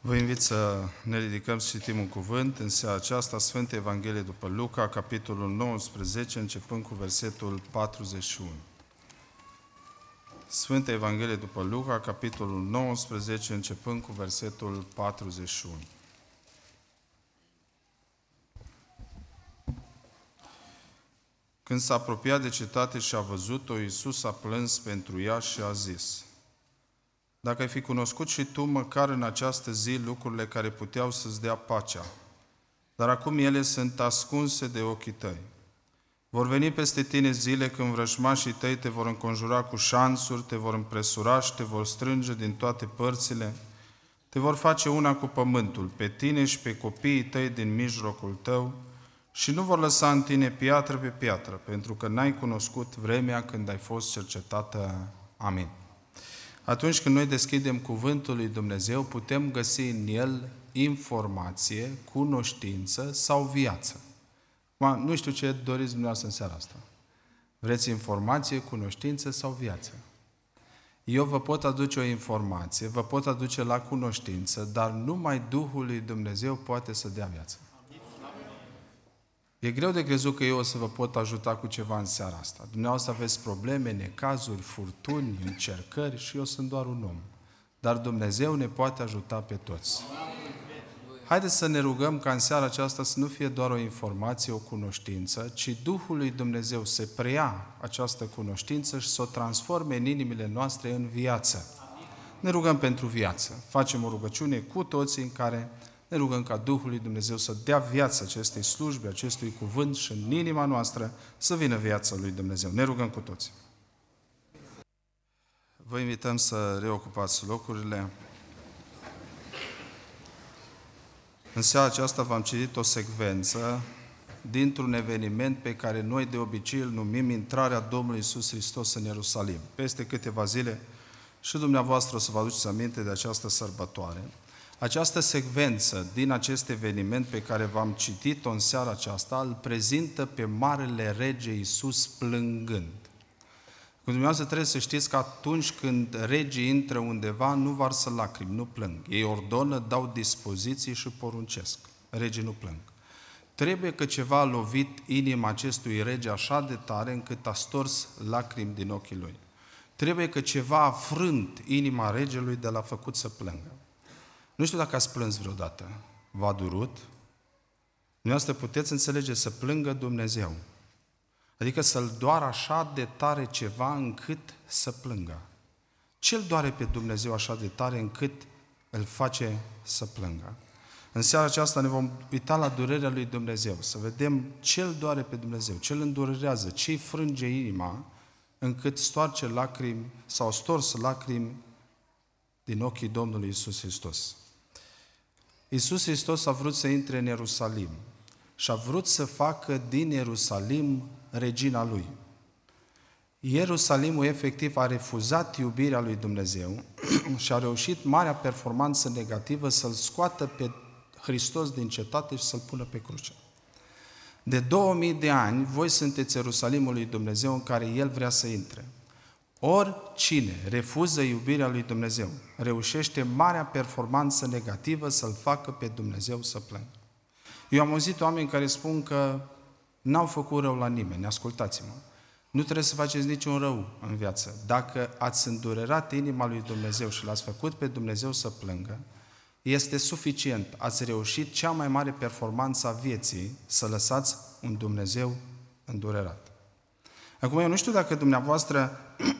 Vă invit să ne ridicăm și citim un cuvânt în seara aceasta, Sfânta Evanghelie după Luca, capitolul 19, începând cu versetul 41. Sfânta Evanghelie după Luca, capitolul 19, începând cu versetul 41. Când s-a apropiat de cetate și a văzut-o, Iisus a plâns pentru ea și a zis: Dacă ai fi cunoscut și tu, măcar în această zi, lucrurile care puteau să-ți dea pacea, dar acum ele sunt ascunse de ochii tăi. Vor veni peste tine zile când vrăjmașii tăi te vor înconjura cu șanțuri, te vor împresura și te vor strânge din toate părțile, te vor face una cu pământul, pe tine și pe copiii tăi din mijlocul tău, și nu vor lăsa în tine piatră pe piatră, pentru că n-ai cunoscut vremea când ai fost cercetată. Amin. Atunci când noi deschidem Cuvântul lui Dumnezeu, putem găsi în el informație, cunoștință sau viață. Nu știu ce doriți dumneavoastră în seara asta. Vreți informație, cunoștință sau viață? Eu vă pot aduce o informație, vă pot aduce la cunoștință, dar numai Duhul lui Dumnezeu poate să dea viață. E greu de crezut că eu o să vă pot ajuta cu ceva în seara asta. Dumneavoastră aveți probleme, necazuri, furtuni, încercări și eu sunt doar un om. Dar Dumnezeu ne poate ajuta pe toți. Haideți să ne rugăm ca în seara aceasta să nu fie doar o informație, o cunoștință, ci Duhul lui Dumnezeu să preia această cunoștință și să o transforme în inimile noastre în viață. Ne rugăm pentru viață. Facem o rugăciune cu toții în care ne rugăm ca Duhul lui Dumnezeu să dea viață acestei slujbe, acestui cuvânt și în inima noastră să vină viața lui Dumnezeu. Ne rugăm cu toți. Vă invităm să reocupați locurile. În seara aceasta v-am citit o secvență dintr-un eveniment pe care noi de obicei îl numim intrarea Domnului Iisus Hristos în Ierusalim. Peste câteva zile și dumneavoastră o să vă aduceți aminte de această sărbătoare. Această secvență din acest eveniment pe care v-am citit-o în seara aceasta îl prezintă pe Marele Rege Iisus plângând. Cu dumneavoastră trebuie să știți că atunci când regii intră undeva, nu varsă lacrimi, nu plâng. Ei ordonă, dau dispoziții și poruncesc. Regii nu plâng. Trebuie că ceva a lovit inima acestui rege așa de tare încât a stors lacrimi din ochii lui. Trebuie că ceva a frânt inima regelui de l-a făcut să plângă. Nu știu dacă ați plâns vreodată. V-a durut? Dumneavoastră puteți înțelege să plângă Dumnezeu. Adică să-L doară așa de tare ceva încât să plângă. Ce-L doare pe Dumnezeu așa de tare încât îl face să plângă? În seara aceasta ne vom uita la durerea lui Dumnezeu, să vedem ce-L doare pe Dumnezeu, ce-L îndurerează, ce-i frânge inima încât stoarce lacrimi sau stors lacrimi din ochii Domnului Iisus Hristos. Iisus Hristos a vrut să intre în Ierusalim și a vrut să facă din Ierusalim regina Lui. Ierusalimul efectiv a refuzat iubirea lui Dumnezeu și a reușit marea performanță negativă să-L scoată pe Hristos din cetate și să-L pună pe cruce. De 2000 de ani, voi sunteți Ierusalimul lui Dumnezeu în care El vrea să intre. Oricine refuză iubirea lui Dumnezeu, reușește marea performanță negativă să-L facă pe Dumnezeu să plângă. Eu am auzit oameni care spun că n-au făcut rău la nimeni. Ascultați-mă. Nu trebuie să faceți niciun rău în viață. Dacă ați îndurerat inima lui Dumnezeu și L-ați făcut pe Dumnezeu să plângă, este suficient. Ați reușit cea mai mare performanță a vieții, să lăsați un Dumnezeu îndurerat. Acum, eu nu știu dacă dumneavoastră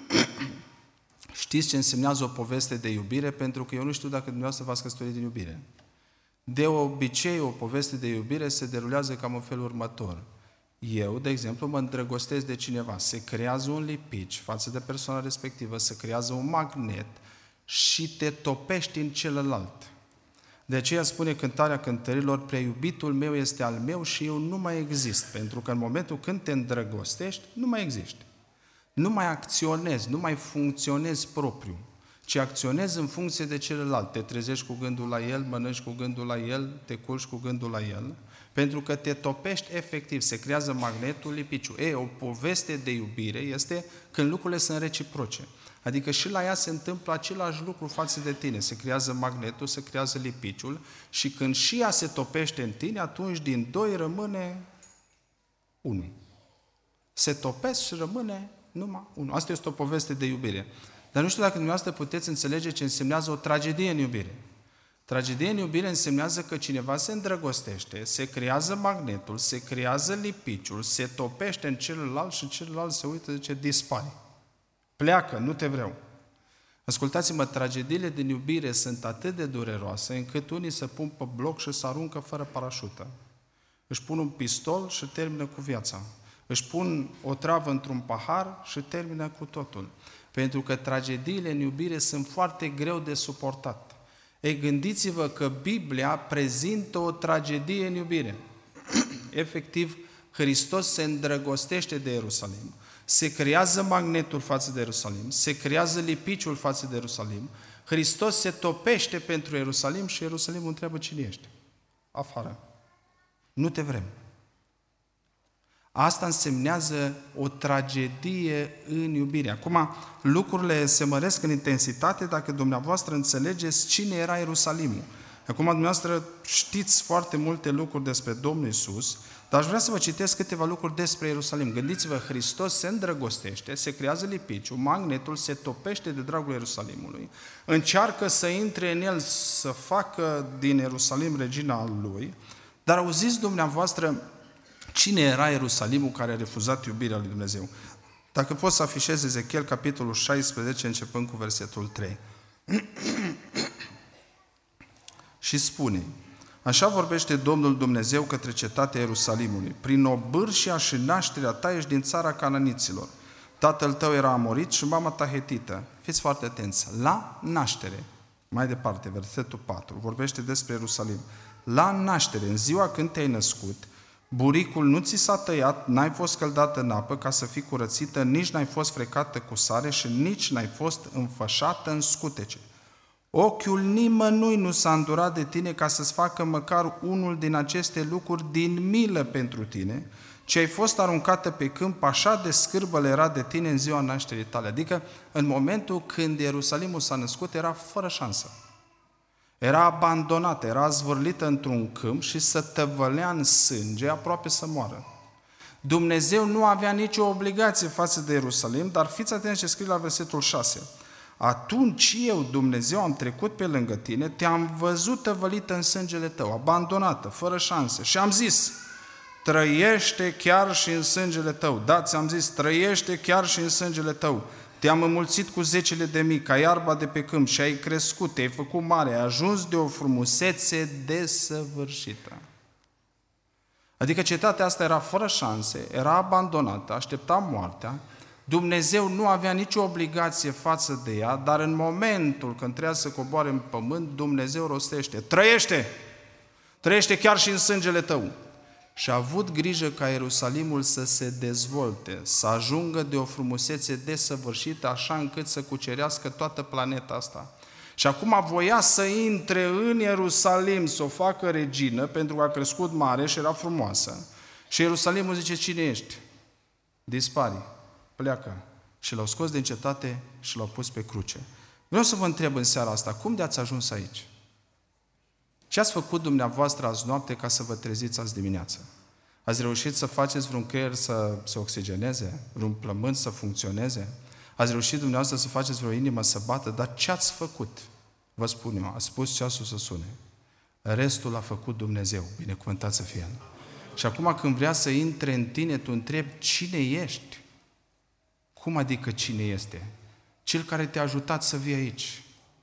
știți ce însemnează o poveste de iubire, pentru că eu nu știu dacă dumneavoastră v-ați căsătorit din iubire. De obicei, o poveste de iubire se derulează cam în felul următor. Eu, de exemplu, mă îndrăgostesc de cineva, se creează un lipici față de persoana respectivă, se creează un magnet și te topești în celălalt. De aceea spune Cântarea Cântărilor: preiubitul meu este al meu și eu nu mai exist, pentru că în momentul când te îndrăgostești, nu mai existi. Nu mai acționezi, nu mai funcționezi propriu, ci acționezi în funcție de celălalt. Te trezești cu gândul la el, mănânci cu gândul la el, te culci cu gândul la el, pentru că te topești efectiv, se creează magnetul, lipiciu. O poveste de iubire este când lucrurile sunt reciproce. Adică și la ea se întâmplă același lucru față de tine. Se creează magnetul, se creează lipiciul și când și ea se topește în tine, atunci din doi rămâne unul. Se topesc și rămâne numai unul. Asta este o poveste de iubire. Dar nu știu dacă dumneavoastră puteți înțelege ce însemnează o tragedie în iubire. Tragedie în iubire însemnează că cineva se îndrăgostește, se creează magnetul, se creează lipiciul, se topește în celălalt și celălalt se uită și zice, dispare. Pleacă, nu te vreau. Ascultați-mă, tragediile din iubire sunt atât de dureroase încât unii se pun pe bloc și se aruncă fără parașută. Își pun un pistol și termină cu viața. Își pun o travă într-un pahar și termină cu totul. Pentru că tragediile în iubire sunt foarte greu de suportat. Ei, gândiți-vă că Biblia prezintă o tragedie în iubire. Efectiv, Hristos se îndrăgostește de Ierusalim, se creează magnetul față de Ierusalim, se creează lipiciul față de Ierusalim, Hristos se topește pentru Ierusalim și Ierusalimul întreabă cine ești. Afară. Nu te vrem. Asta însemnează o tragedie în iubire. Acum, lucrurile se măresc în intensitate dacă dumneavoastră înțelegeți cine era Ierusalimul. Acum, dumneavoastră știți foarte multe lucruri despre Domnul Iisus, dar aș vrea să vă citesc câteva lucruri despre Ierusalim. Gândiți-vă, Hristos se îndrăgostește, se creează lipiciul, magnetul se topește de dragul Ierusalimului, încearcă să intre în el, să facă din Ierusalim regina lui, dar auziți dumneavoastră cine era Ierusalimul care a refuzat iubirea lui Dumnezeu? Dacă poți să afișezi Ezechiel, capitolul 16, începând cu versetul 3. Și spune, așa vorbește Domnul Dumnezeu către cetatea Ierusalimului, prin obârșia și nașterea ta ești din țara cananiților. Tatăl tău era amorit și mama ta hetită. Fiți foarte atenți, la naștere, mai departe, versetul 4, vorbește despre Ierusalim. La naștere, în ziua când te-ai născut, buricul nu ți s-a tăiat, n-ai fost scăldată în apă ca să fii curățită, nici n-ai fost frecată cu sare și nici n-ai fost înfășată în scutece. Ochiul nimănui nu s-a îndurat de tine ca să-ți facă măcar unul din aceste lucruri din milă pentru tine, ci ai fost aruncată pe câmp, așa de scârbă era de tine în ziua nașterii tale. Adică în momentul când Ierusalimul s-a născut era fără șansă. Era abandonată, era zvârlită într-un câmp și se tăvălea în sânge, aproape să moară. Dumnezeu nu avea nicio obligație față de Ierusalim, dar fiți atenți ce scrie la versetul 6. Atunci eu, Dumnezeu, am trecut pe lângă tine, te-am văzut tăvălită în sângele tău, abandonată, fără șanse și am zis, trăiește chiar și în sângele tău. Da, ți-am zis, trăiește chiar și în sângele tău. Te-am înmulțit cu zecile de mii, ca iarba de pe câmp și ai crescut, te-ai făcut mare, ai ajuns de o frumusețe desăvârșită. Adică cetatea asta era fără șanse, era abandonată, aștepta moartea, Dumnezeu nu avea nicio obligație față de ea, dar în momentul când trebuia să coboare în pământ, Dumnezeu rostește, trăiește! Trăiește chiar și în sângele tău! Și a avut grijă ca Ierusalimul să se dezvolte, să ajungă de o frumusețe desăvârșită, așa încât să cucerească toată planeta asta. Și acum voia să intre în Ierusalim, să o facă regină, pentru că a crescut mare și era frumoasă. Și Ierusalimul zice, cine ești? Dispari, pleacă. Și l-au scos din cetate și l-au pus pe cruce. Vreau să vă întreb în seara asta, cum de ați ajuns aici? Ce ați făcut dumneavoastră azi noapte ca să vă treziți azi dimineață? Ați reușit să faceți vreun creier să se oxigeneze? Vreun plământ să funcționeze? Ați reușit dumneavoastră să faceți vreo inimă să bată? Dar ce ați făcut? Vă spun eu, ați spus ceasul să sune. Restul l-a făcut Dumnezeu, binecuvântat să fie El. Și acum când vrea să intre în tine, tu întrebi, cine ești? Cum adică cine este? Cel care te-a ajutat să vii aici.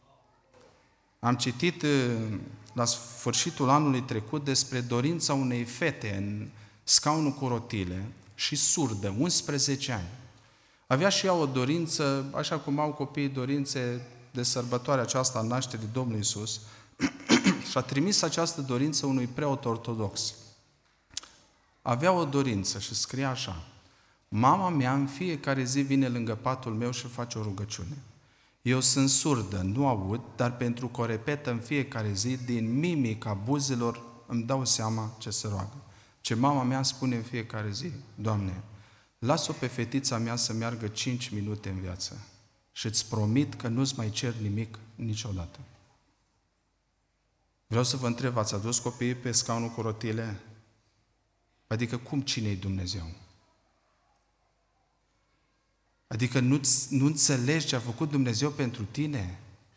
Am citit la sfârșitul anului trecut despre dorința unei fete în scaunul cu rotile și surdă, 11 ani. Avea și ea o dorință, așa cum au copiii dorințe de sărbătoare aceasta a nașterii Domnului Iisus, și a trimis această dorință unui preot ortodox. Avea o dorință și scria așa, mama mea în fiecare zi vine lângă patul meu și face o rugăciune. Eu sunt surdă, nu aud, dar pentru că o repetă în fiecare zi, din mimica buzelor îmi dau seama ce se roagă. Ce mama mea spune în fiecare zi, Doamne, las-o pe fetița mea să meargă 5 minute în viață. și îți promit că nu-ți mai cer nimic niciodată. Vreau să vă întreb, ați adus copiii pe scaunul cu rotile? Adică cum, cine-i Dumnezeu? Adică nu înțelegi ce a făcut Dumnezeu pentru tine?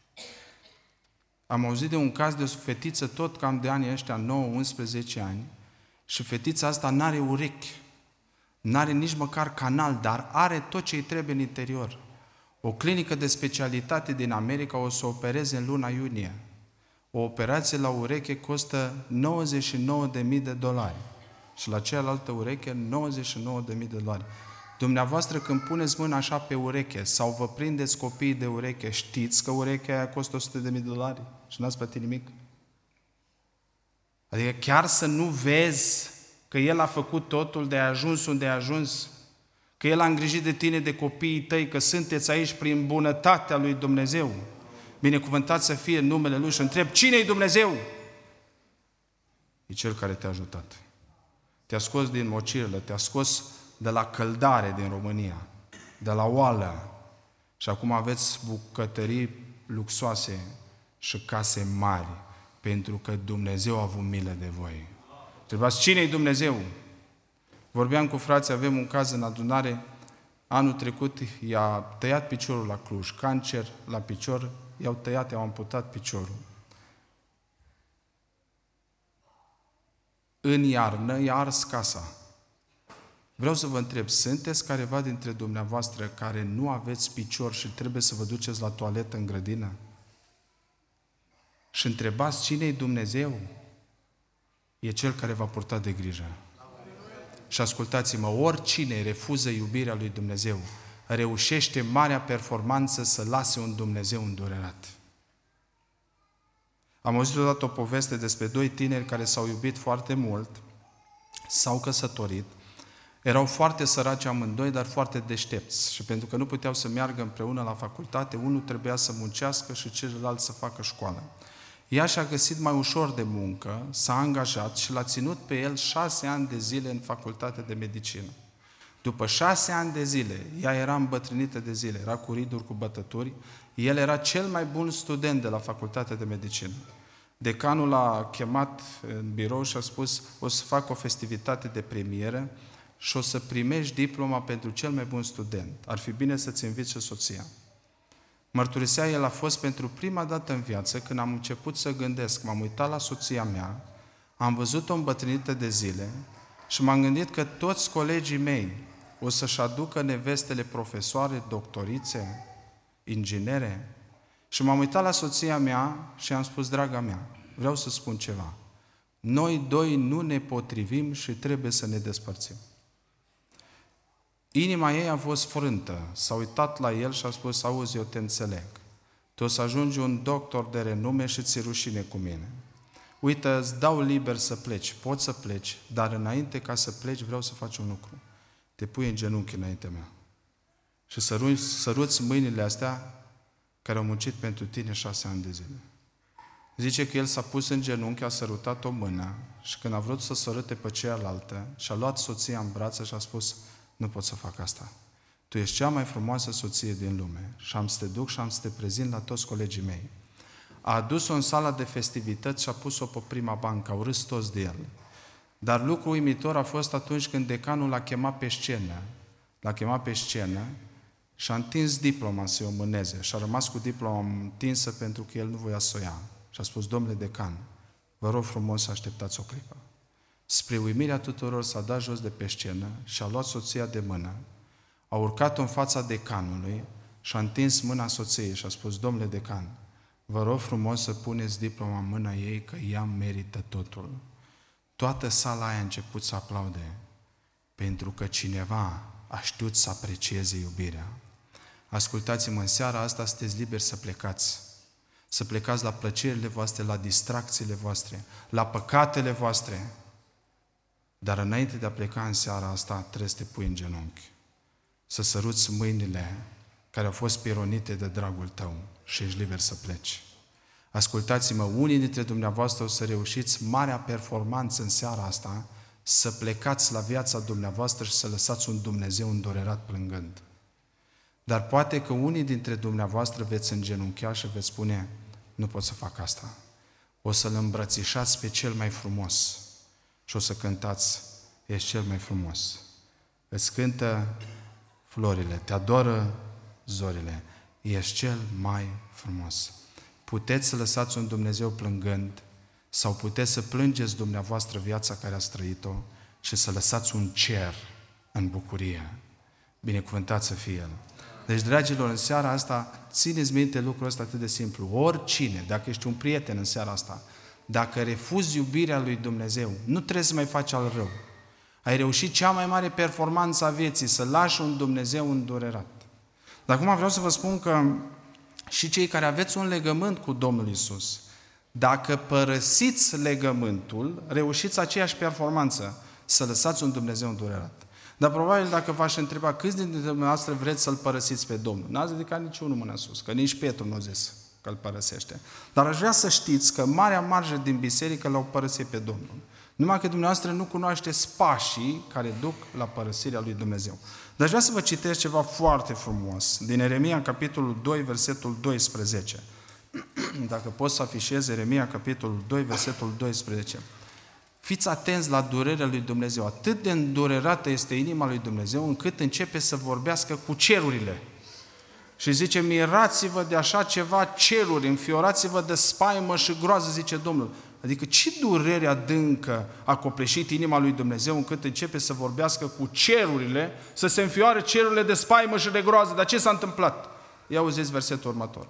Am auzit de un caz de o fetiță tot cam de anii ăștia, 9-11 ani, și fetița asta n-are urechi, n-are nici măcar canal, dar are tot ce îi trebuie în interior. O clinică de specialitate din America o să opereze în luna iunie. O operație la ureche costă $99.000 și la cealaltă ureche $99.000. Dumneavoastră când puneți mâna așa pe ureche sau vă prindeți copiii de ureche, știți că urechea aia costă $100.000 și n-ați plătit nimic? Adică chiar să nu vezi că El a făcut totul de a ajuns unde a ajuns, că El a îngrijit de tine, de copiii tăi, că sunteți aici prin bunătatea lui Dumnezeu. Binecuvântat să fie numele Lui și întreb, cine-i Dumnezeu? E Cel care te-a ajutat. Te-a scos din mocirlă, te-a scos de la căldare din România, de la oală și acum aveți bucătării luxoase și case mari, pentru că Dumnezeu a avut milă de voi. Întrebați, cine-i Dumnezeu? Vorbeam cu frații, avem un caz în adunare, anul trecut i-a tăiat piciorul la Cluj, cancer la picior, i-au tăiat, i-au amputat piciorul. În iarnă i-a ars casa. Vreau să vă întreb, sunteți careva dintre dumneavoastră care nu aveți picior și trebuie să vă duceți la toaletă în grădină? Și întrebați cine-i Dumnezeu? E Cel care va purta de grijă. Și ascultați-mă, oricine refuză iubirea lui Dumnezeu, reușește marea performanță să lase un Dumnezeu îndurerat. Am auzit odată o poveste despre doi tineri care s-au iubit foarte mult, s-au căsătorit, erau foarte săraci amândoi, dar foarte deștepți. Și pentru că nu puteau să meargă împreună la facultate, unul trebuia să muncească și celălalt să facă școală. Ea și-a găsit mai ușor de muncă, s-a angajat și l-a ținut pe el 6 ani de zile în facultate de medicină. După 6 ani de zile, ea era îmbătrânită de zile, era cu riduri, cu bătături, el era cel mai bun student de la facultatea de medicină. Decanul l-a chemat în birou și a spus, o să fac o festivitate de premieră și o să primești diploma pentru cel mai bun student. Ar fi bine să-ți inviți și soția. Mărturisea, el a fost pentru prima dată în viață când am început să gândesc, m-am uitat la soția mea, am văzut-o îmbătrânită de zile și m-am gândit că toți colegii mei o să-și aducă nevestele profesoare, doctorițe, inginere. Și m-am uitat la soția mea și am spus, draga mea, vreau să spun ceva. Noi doi nu ne potrivim și trebuie să ne despărțim. Inima ei a fost frântă, s-a uitat la el și a spus, auzi, eu te înțeleg. Tu o să ajungi un doctor de renume și ți-e rușine cu mine. Uite, îți dau liber să pleci, poți să pleci, dar înainte ca să pleci vreau să faci un lucru. Te pui în genunchi înaintea mea și săruți mâinile astea care au muncit pentru tine 6 ani de zile. Zice că el s-a pus în genunchi, a sărutat o mână și când a vrut să sărute pe cealaltă și-a luat soția în brațe și a spus, nu pot să fac asta. Tu ești cea mai frumoasă soție din lume și am să te duc și am să te prezint la toți colegii mei. A adus-o în sala de festivități și a pus-o pe prima bancă, au râs toți de el. Dar lucru uimitor a fost atunci când decanul l-a chemat pe scenă. L-a chemat pe scenă și a întins diploma să o mâneze și a rămas cu diploma întinsă pentru că el nu voia să o ia. Și a spus, domnule decan, vă rog frumos să așteptați o clipă. Spre uimirea tuturor s-a dat jos de pe scenă și a luat soția de mână, a urcat în fața decanului și a întins mâna soției și a spus, domnule decan, vă rog frumos să puneți diploma în mâna ei că ea merită totul. Toată sala aia a început să aplaude pentru că cineva a știut să aprecieze iubirea. Ascultați-mă, în seara asta sunteți liberi să plecați. Să plecați la plăcerile voastre, la distracțiile voastre, la păcatele voastre. Dar înainte de a pleca în seara asta, trebuie să te pui în genunchi. Să săruți mâinile care au fost pironite de dragul tău și ești liber să pleci. Ascultați-mă, unii dintre dumneavoastră o să reușiți marea performanță în seara asta, să plecați la viața dumneavoastră și să lăsați un Dumnezeu îndurerat plângând. Dar poate că unii dintre dumneavoastră veți îngenunchea și veți spune, nu pot să fac asta. O să-L îmbrățișați pe cel mai frumos și o să cântați, ești cel mai frumos. Îți cântă florile, te adoră zorile, ești cel mai frumos. Puteți să lăsați un Dumnezeu plângând sau puteți să plângeți dumneavoastră viața care ați trăit-o și să lăsați un cer în bucurie. Binecuvântat să fie El. Deci, dragilor, în seara asta, țineți minte lucrul ăsta atât de simplu. Oricine, dacă ești un prieten în seara asta, dacă refuzi iubirea lui Dumnezeu, nu trebuie să mai faci al rău. Ai reușit cea mai mare performanță a vieții, să lași un Dumnezeu îndurerat. Dar acum vreau să vă spun că și cei care aveți un legământ cu Domnul Iisus, dacă părăsiți legământul, reușiți aceeași performanță, să lăsați un Dumnezeu îndurerat. Dar probabil dacă v-aș întreba câți dintre dumneavoastră vreți să-L părăsiți pe Domnul, n-ați ridicat niciunul mâna sus, că nici Petru nu a zis că îl părăsește. Dar aș vrea să știți că marea marjă din biserică l-au părăsit pe Domnul. Numai că dumneavoastră nu cunoașteți pașii care duc la părăsirea lui Dumnezeu. Dar aș vrea să vă citesc ceva foarte frumos din Ieremia, capitolul 2, versetul 12. Dacă poți să afișezi Ieremia, capitolul 2, versetul 12. Fiți atenți la durerea lui Dumnezeu. Atât de îndurerată este inima lui Dumnezeu, încât începe să vorbească cu cerurile. Și zice, mirați-vă de așa ceva ceruri, înfiorați-vă de spaimă și groază, zice Domnul. Adică ce durere adâncă a copleșit inima lui Dumnezeu, încât începe să vorbească cu cerurile, să se înfioare cerurile de spaimă și de groază. Dar ce s-a întâmplat? Ia auziți versetul următor.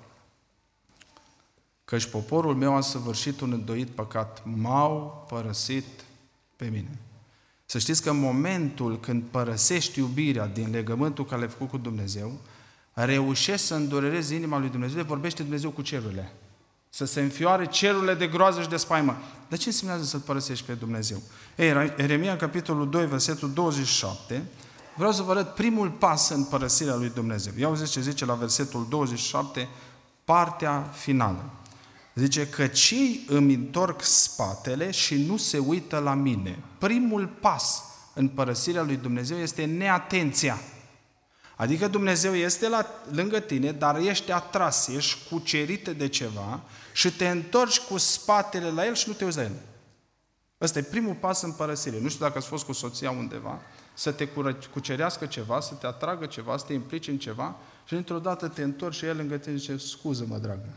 Căci poporul meu a săvârșit un îndoit păcat, m-au părăsit pe mine. Să știți că în momentul când părăsești iubirea din legământul care l-ai făcut cu Dumnezeu, reușești să îndurerezi inima lui Dumnezeu, vorbește Dumnezeu cu cerurile. Să se înfioare cerurile de groază și de spaimă. Dar ce înseamnă să-L părăsești pe Dumnezeu? Ieremia, capitolul 2, versetul 27, vreau să vă arăt primul pas în părăsirea lui Dumnezeu. Ia auziți ce zice la versetul 27, partea finală. Zice că cei îmi întorc spatele și nu se uită la mine. Primul pas în părăsirea lui Dumnezeu este neatenția. Adică Dumnezeu este lângă tine, dar ești atras, ești cucerit de ceva și te întorci cu spatele la El și nu te uiți la El. Ăsta e primul pas în părăsire. Nu știu dacă ați fost cu soția undeva, să te cucerească ceva, să te atragă ceva, să te implici în ceva și dintr-o dată te întorci și El lângă tine și zice, scuză-mă, dragă.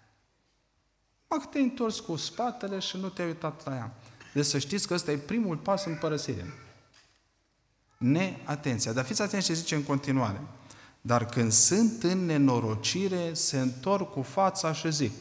Mă, că te-ai întors cu spatele și nu te-ai uitat la ea. Deci să știți că ăsta e primul pas în părăsire. Neatenția. Dar fiți atenți ce zice în continuare. Dar când sunt în nenorocire, se întorc cu fața și zic,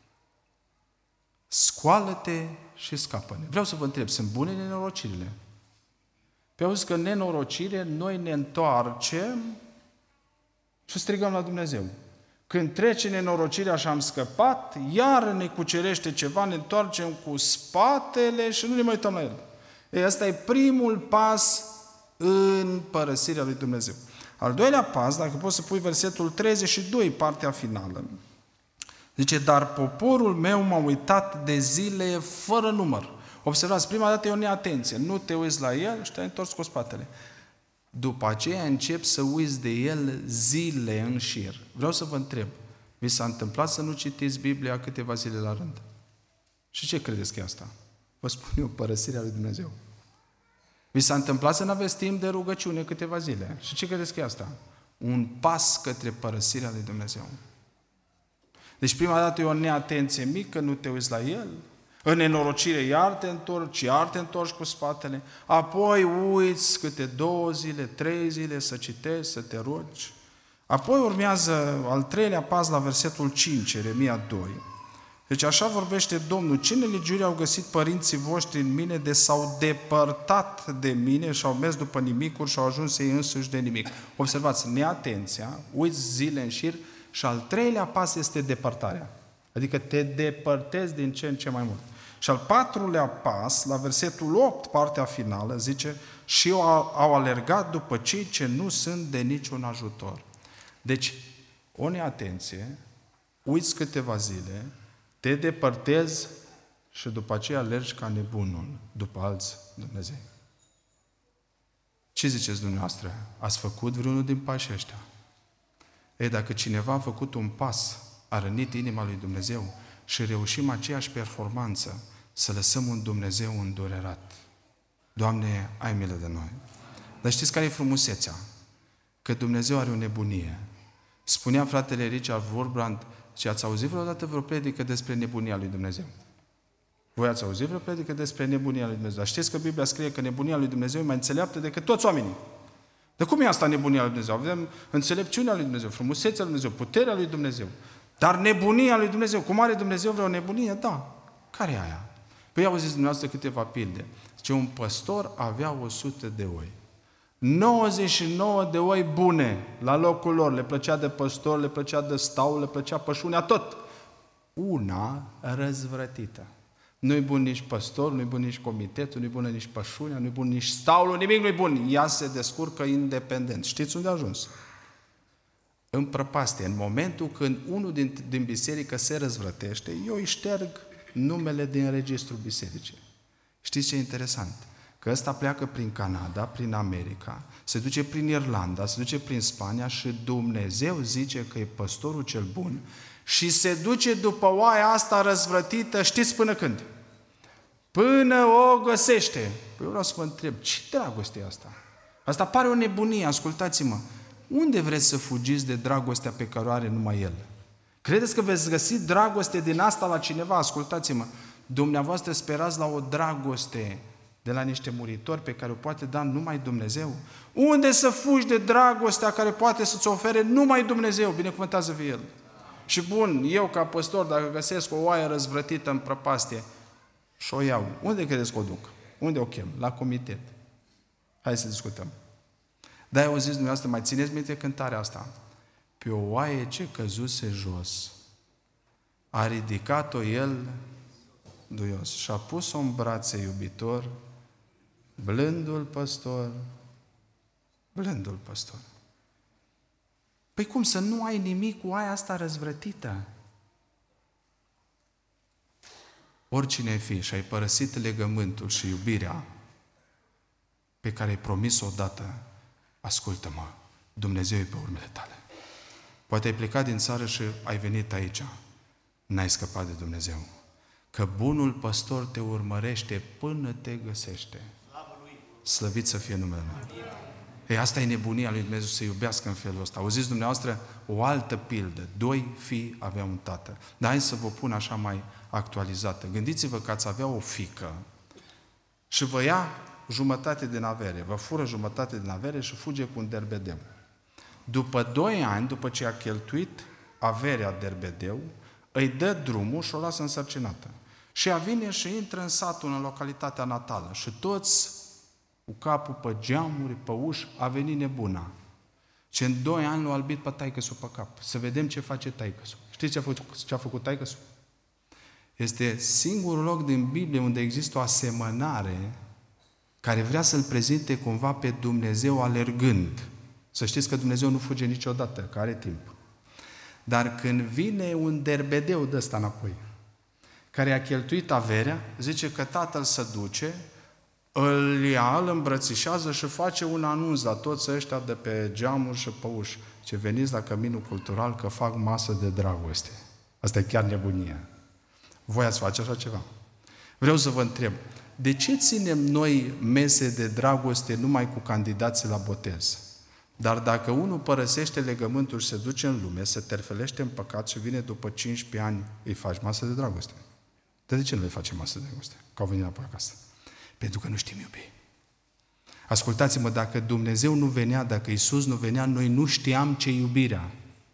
scoală-te și scapă-ne. Vreau să vă întreb, sunt bune nenorocirile? Pe auzi că în nenorocire noi ne întoarcem și strigăm la Dumnezeu. Când trece nenorocirea și am scăpat, iar ne cucerește ceva, ne întoarcem cu spatele și nu ne mai uităm la El. Ăsta e primul pas în părăsirea lui Dumnezeu. Al doilea pas, dacă poți să pui versetul 32, partea finală, zice, dar poporul meu m-a uitat de zile fără număr. Observați, prima dată e o neatenție. Nu te uiți la El și te-ai întors cu spatele. După aceea încep să uiți de El zile în șir. Vreau să vă întreb, vi s-a întâmplat să nu citiți Biblia câteva zile la rând? Și ce credeți că e asta? Vă spun eu, părăsirea lui Dumnezeu. Vi s-a întâmplat să nu aveți timp de rugăciune câteva zile? Și ce credeți că e asta? Un pas către părăsirea lui Dumnezeu. Deci prima dată e o neatenție mică, nu te uiți la El. În nenorocire iar te întorci cu spatele. Apoi uiți câte 2 zile, 3 zile să citești, să te rogi. Apoi urmează al treilea pas la versetul 5, Ieremia 2. Deci așa vorbește Domnul, ce nelegiuri au găsit părinții voștri în mine de s-au depărtat de mine și au mers după nimicuri și au ajuns ei însuși de nimic. Observați, neatenția, uiți zile în șir și al treilea pas este depărtarea. Adică te depărtezi din ce în ce mai mult. Și al patrulea pas, la versetul 8, partea finală, zice, și au alergat după cei ce nu sunt de niciun ajutor. Deci, o neatenție, uiți câteva zile, te depărtezi și după aceea alergi ca nebunul după alți Dumnezei. Ce ziceți dumneavoastră? Ați făcut vreunul din pașii ăștia? Ei, dacă cineva a făcut un pas, a rănit inima lui Dumnezeu și reușim aceeași performanță, să lăsăm un Dumnezeu îndurerat. Doamne, ai milă de noi. Dar știți care e frumusețea? Că Dumnezeu are o nebunie. Spunea fratele Richard Wurbrand, și ați auzit vreodată vreo predică despre nebunia lui Dumnezeu? Voi ați auzit vreo predică despre nebunia lui Dumnezeu? Dar știți că Biblia scrie că nebunia lui Dumnezeu e mai înțeleaptă decât toți oamenii. Dar cum e asta nebunia lui Dumnezeu? Avem înțelepciunea lui Dumnezeu, frumusețea lui Dumnezeu, puterea lui Dumnezeu. Dar nebunia lui Dumnezeu, cum are Dumnezeu vreo nebunie? Da. Care e aia? Păi auziți dumneavoastră câteva pilde. Zice, un păstor avea 100 de oi. 99 de oi bune la locul lor. Le plăcea de păstor, le plăcea de stau, le plăcea pășunea, tot. Una răzvrătită. Nu-i bun nici păstor, nu-i bun nici comitetul, nu-i bună nici pășunea, nu-i bun nici staulul, nimic nu-i bun. Ea se descurcă independent. Știți unde a ajuns? În prăpastie. În momentul când unul din biserică se răzvrătește, eu îi șterg numele din registrul bisericii. Știți ce e interesant? Că ăsta pleacă prin Canada, prin America, se duce prin Irlanda, se duce prin Spania și Dumnezeu zice că e păstorul cel bun și se duce după oaia asta răzvrătită, știți până când? Până o găsește. Păi eu vreau să vă întreb, ce dragoste e asta? Asta pare o nebunie, ascultați-mă. Unde vreți să fugiți de dragostea pe care o are numai El? Credeți că veți găsi dragoste din asta la cineva? Ascultați-mă, dumneavoastră sperați la o dragoste de la niște muritori pe care o poate da numai Dumnezeu? Unde să fugi de dragostea care poate să-ți ofere numai Dumnezeu? Binecuvântează-Vă El. Și bun, eu ca păstor, dacă găsesc o oaie răzvrătită în prăpastie și o iau, unde credeți că o duc? Unde o chem? La comitet. Hai să discutăm. Dar auziți dumneavoastră, mai țineți minte cântarea asta? Pe o oaie ce căzuse jos, a ridicat-o El duios și a pus-o în brațe iubitor, blândul păstor, blândul păstor. Păi cum să nu ai nimic cu aia asta răzvrătită? Oricine ai fi și ai părăsit legământul și iubirea pe care ai promis-o odată, ascultă-mă, Dumnezeu e pe urmele tale. Poate ai plecat din țară și ai venit aici. N-ai scăpat de Dumnezeu. Că bunul păstor te urmărește până te găsește. Slăvit să fie numele meu. Ei, asta e nebunia lui Dumnezeu, să iubească în felul ăsta. Auziți dumneavoastră o altă pildă. 2 fii aveau un tată. Dar hai să vă pun așa mai actualizată. Gândiți-vă că ați avea o fiică și vă ia jumătate din avere. Vă fură jumătate din avere și fuge cu un derbedeu. După 2 ani, după ce a cheltuit averea derbedeu, îi dă drumul și o lasă însărcinată. Și ea vine și intră în satul, în localitatea natală. Și toți, cu capul pe geamuri, pe uși, a venit nebuna. Și în 2 ani l-a albit pe taică-su pe cap. Să vedem ce face taică-su. Știți ce a făcut taică-su? Este singurul loc din Biblie unde există o asemănare care vrea să-L prezinte cumva pe Dumnezeu alergând. Să știți că Dumnezeu nu fuge niciodată, că are timp. Dar când vine un derbedeu de ăsta înapoi, care a cheltuit averea, zice că tatăl se duce, îl ia, îl îmbrățișează și face un anunț la toți ăștia de pe geamuri și pe uși. Ce veniți la Căminul Cultural că fac masă de dragoste. Asta e chiar nebunie. Voi ați face așa ceva? Vreau să vă întreb, de ce ținem noi mese de dragoste numai cu candidații la botez? Dar dacă unul părăsește legământul și se duce în lume, se terfelește în păcat și vine după 15 ani, îi faci masă de dragoste. Dar de ce nu le facem masă de dragoste? Că au venit înapoi acasă. Pentru că nu știm iubi. Ascultați-mă, dacă Dumnezeu nu venea, dacă Iisus nu venea, noi nu știam ce iubirea.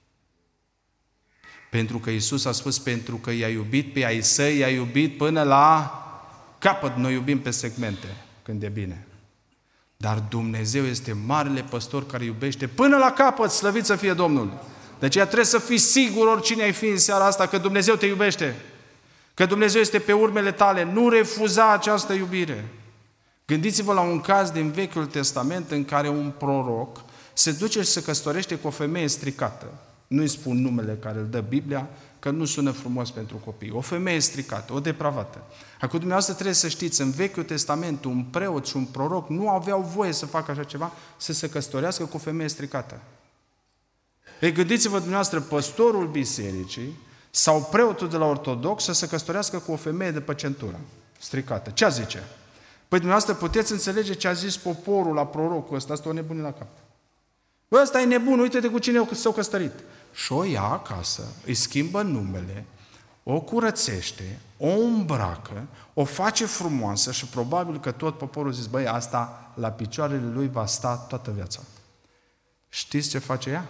Pentru că Iisus a spus, pentru că i-a iubit pe ai săi, i-a iubit până la capăt. Noi iubim pe segmente, când e bine. Dar Dumnezeu este marele păstor care iubește până la capăt, slăvit să fie Domnul. De aceea trebuie să fii sigur, oricine ai fi în seara asta, că Dumnezeu te iubește. Că Dumnezeu este pe urmele tale. Nu refuza această iubire. Gândiți-vă la un caz din Vechiul Testament în care un proroc se duce și se căsătorește cu o femeie stricată. Nu-i spun numele care îl dă Biblia, că nu sună frumos pentru copii. O femeie stricată, o depravată. Acum dumneavoastră trebuie să știți, în Vechiul Testament, un preot și un proroc nu aveau voie să facă așa ceva, să se căsătorească cu o femeie stricată. Ei, gândiți-vă dumneavoastră, păstorul bisericii sau preotul de la ortodox să se căsătorească cu o femeie de pe centură, stricată. Ce zice? Păi dumneavoastră puteți înțelege ce a zis poporul la prorocul ăsta, asta o nebunie la cap. Bă, ăsta e nebun, uite-te cu cine s-au căsătorit. Și o ia acasă, îi schimbă numele, o curățește, o îmbracă, o face frumoasă și probabil că tot poporul zice, băi, asta la picioarele lui va sta toată viața. Știți ce face ea?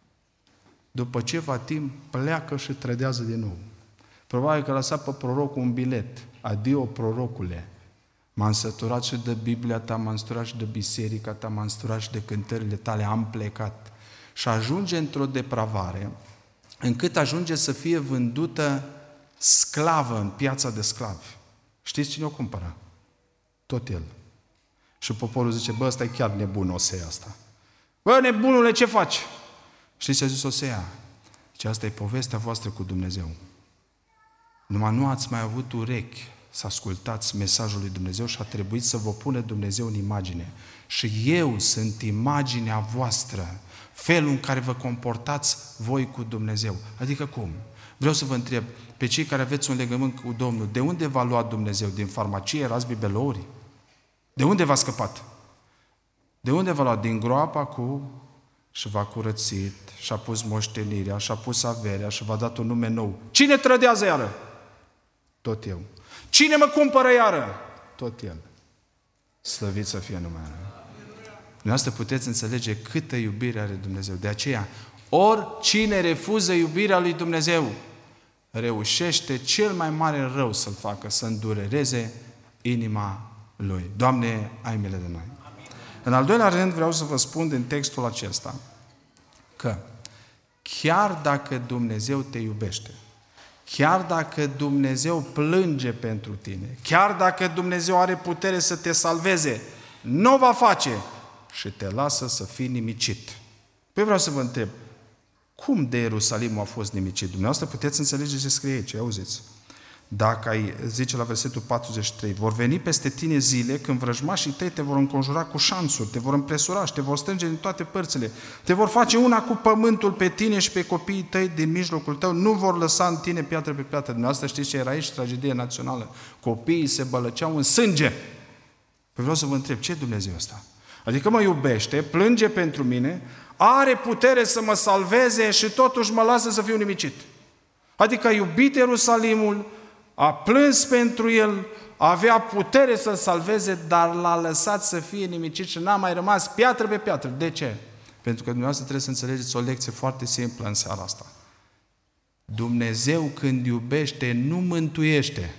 După ceva timp pleacă și trădează din nou. Probabil că a lăsat pe prorocul un bilet. Adio, prorocule, m-am săturat și de Biblia ta, m-am săturat și de biserica ta, m-am săturat și de cântările tale, am plecat. Și ajunge într-o depravare, încât ajunge să fie vândută sclavă în piața de sclavi. Știți cine o cumpără? Tot el. Și poporul zice, bă, ăsta e chiar nebun, Osea asta. Bă, nebunule, ce faci? Știți ce a zis Osea? Zice, asta e povestea voastră cu Dumnezeu. Numai nu ați mai avut urechi să ascultați mesajul lui Dumnezeu și a trebuit să vă pune Dumnezeu în imagine. Și eu sunt imaginea voastră, felul în care vă comportați voi cu Dumnezeu. Adică cum? Vreau să vă întreb, pe cei care aveți un legământ cu Domnul, de unde v-a luat Dumnezeu? Din farmacie erați bibelouri? De unde v-a scăpat? De unde v-a luat? Din groapa cu... Și v-a curățit, și-a pus moștenirea, și-a pus averea, și v-a dat un nume nou. Cine trădează iară? Tot eu. Cine mă cumpără iară? Tot el. Slăvit să fie numele Lui. Dumneavoastră puteți înțelege câtă iubire are Dumnezeu. De aceea, oricine refuză iubirea lui Dumnezeu, reușește cel mai mare rău să-l facă, să îndurereze inima lui. Doamne, ai milă de noi. În al doilea rând vreau să vă spun din textul acesta că chiar dacă Dumnezeu te iubește, chiar dacă Dumnezeu plânge pentru tine, chiar dacă Dumnezeu are putere să te salveze, nu o va face și te lasă să fii nimicit. Păi vreau să vă întreb, cum de Ierusalim a fost nimicit? Dumneavoastră puteți înțelege ce scrie aici, auziți? Dacă ai, zice la versetul 43, vor veni peste tine zile când vrăjmașii tăi te vor înconjura cu șanțuri, te vor împresura și te vor strânge din toate părțile, te vor face una cu pământul pe tine și pe copiii tăi din mijlocul tău, nu vor lăsa în tine piatră pe piatră. Dumneavoastră știți ce era aici? Tragedie națională. Copiii se bălăceau în sânge. Păi vreau să vă întreb, ce e Dumnezeu ăsta? Adică mă iubește, plânge pentru mine, are putere să mă salveze și totuși mă lasă să fiu nimicit. Adică a iubit Ierusalimul, a plâns pentru el, avea putere să-l salveze, dar l-a lăsat să fie nimicit și n-a mai rămas piatră pe piatră. De ce? Pentru că dumneavoastră trebuie să înțelegeți o lecție foarte simplă în seara asta. Dumnezeu când iubește, nu mântuiește.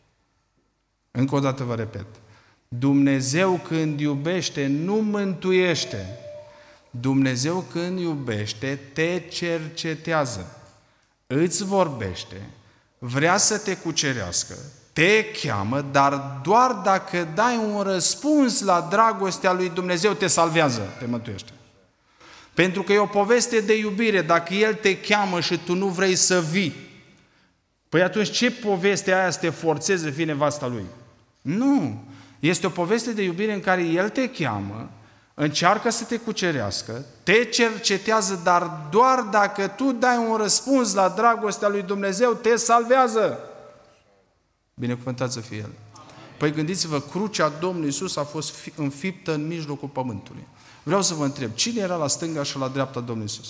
Încă o dată vă repet. Dumnezeu când iubește, nu mântuiește. Dumnezeu când iubește, te cercetează, îți vorbește, vrea să te cucerească, te cheamă, dar doar dacă dai un răspuns la dragostea lui Dumnezeu, te salvează, te mântuiește. Pentru că e o poveste de iubire. Dacă El te cheamă și tu nu vrei să vii, păi atunci ce poveste aia să te forțeze să fii nevasta Lui? Nu! Este o poveste de iubire în care El te cheamă, încearcă să te cucerească, te cercetează, dar doar dacă tu dai un răspuns la dragostea lui Dumnezeu, te salvează. Binecuvântat să fie El. Păi gândiți-vă, crucea Domnului Iisus a fost înfiptă în mijlocul pământului. Vreau să vă întreb, cine era la stânga și la dreapta Domnului Iisus?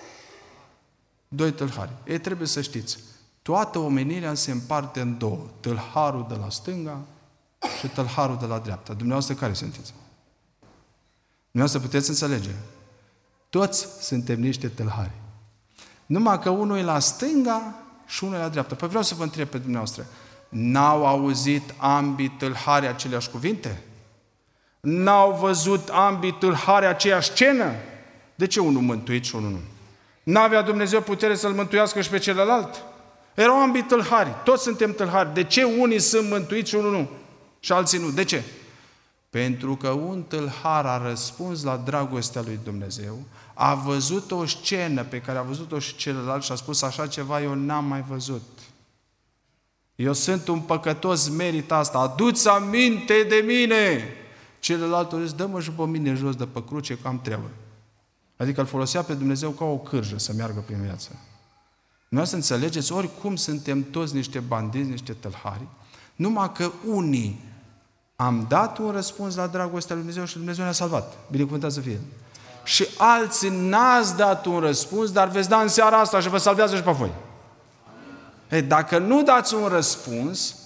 Doi tâlhari. Ei, trebuie să știți, toată omenirea se împarte în două. Tâlharul de la stânga și tâlharul de la dreapta. Dumneavoastră care sunteți? Dumneavoastră puteți înțelege. Toți suntem niște tâlhari. Numai că unul e la stânga și unul e la dreapta. Păi vreau să vă întreb pe dumneavoastră. N-au auzit ambii tâlhari aceleași cuvinte? N-au văzut ambii tâlhari aceeași scenă? De ce unul mântuit și unul nu? N-avea Dumnezeu putere să-l mântuiască și pe celălalt? Erau ambii tâlhari. Toți suntem tâlhari. De ce unii sunt mântuiți și unul nu? Și alții nu. De ce? Pentru că un tâlhar a răspuns la dragostea lui Dumnezeu, a văzut o scenă pe care a văzut-o și celălalt și a spus așa ceva eu n-am mai văzut. Eu sunt un păcătos, merit asta, adu-ți aminte de mine! Celălalt a zis, dă-mă și pe mine jos de pe cruce că am treabă. Adică îl folosea pe Dumnezeu ca o cârjă să meargă prin viață. Noi să înțelegeți, oricum suntem toți niște bandiți, niște tâlhari, numai că unii am dat un răspuns la dragostea lui Dumnezeu și Dumnezeu ne-a salvat. Binecuvântat să fie. Și alții n-ați dat un răspuns, dar veți da în seara asta și vă salvează și pe voi. Ei, dacă nu dați un răspuns,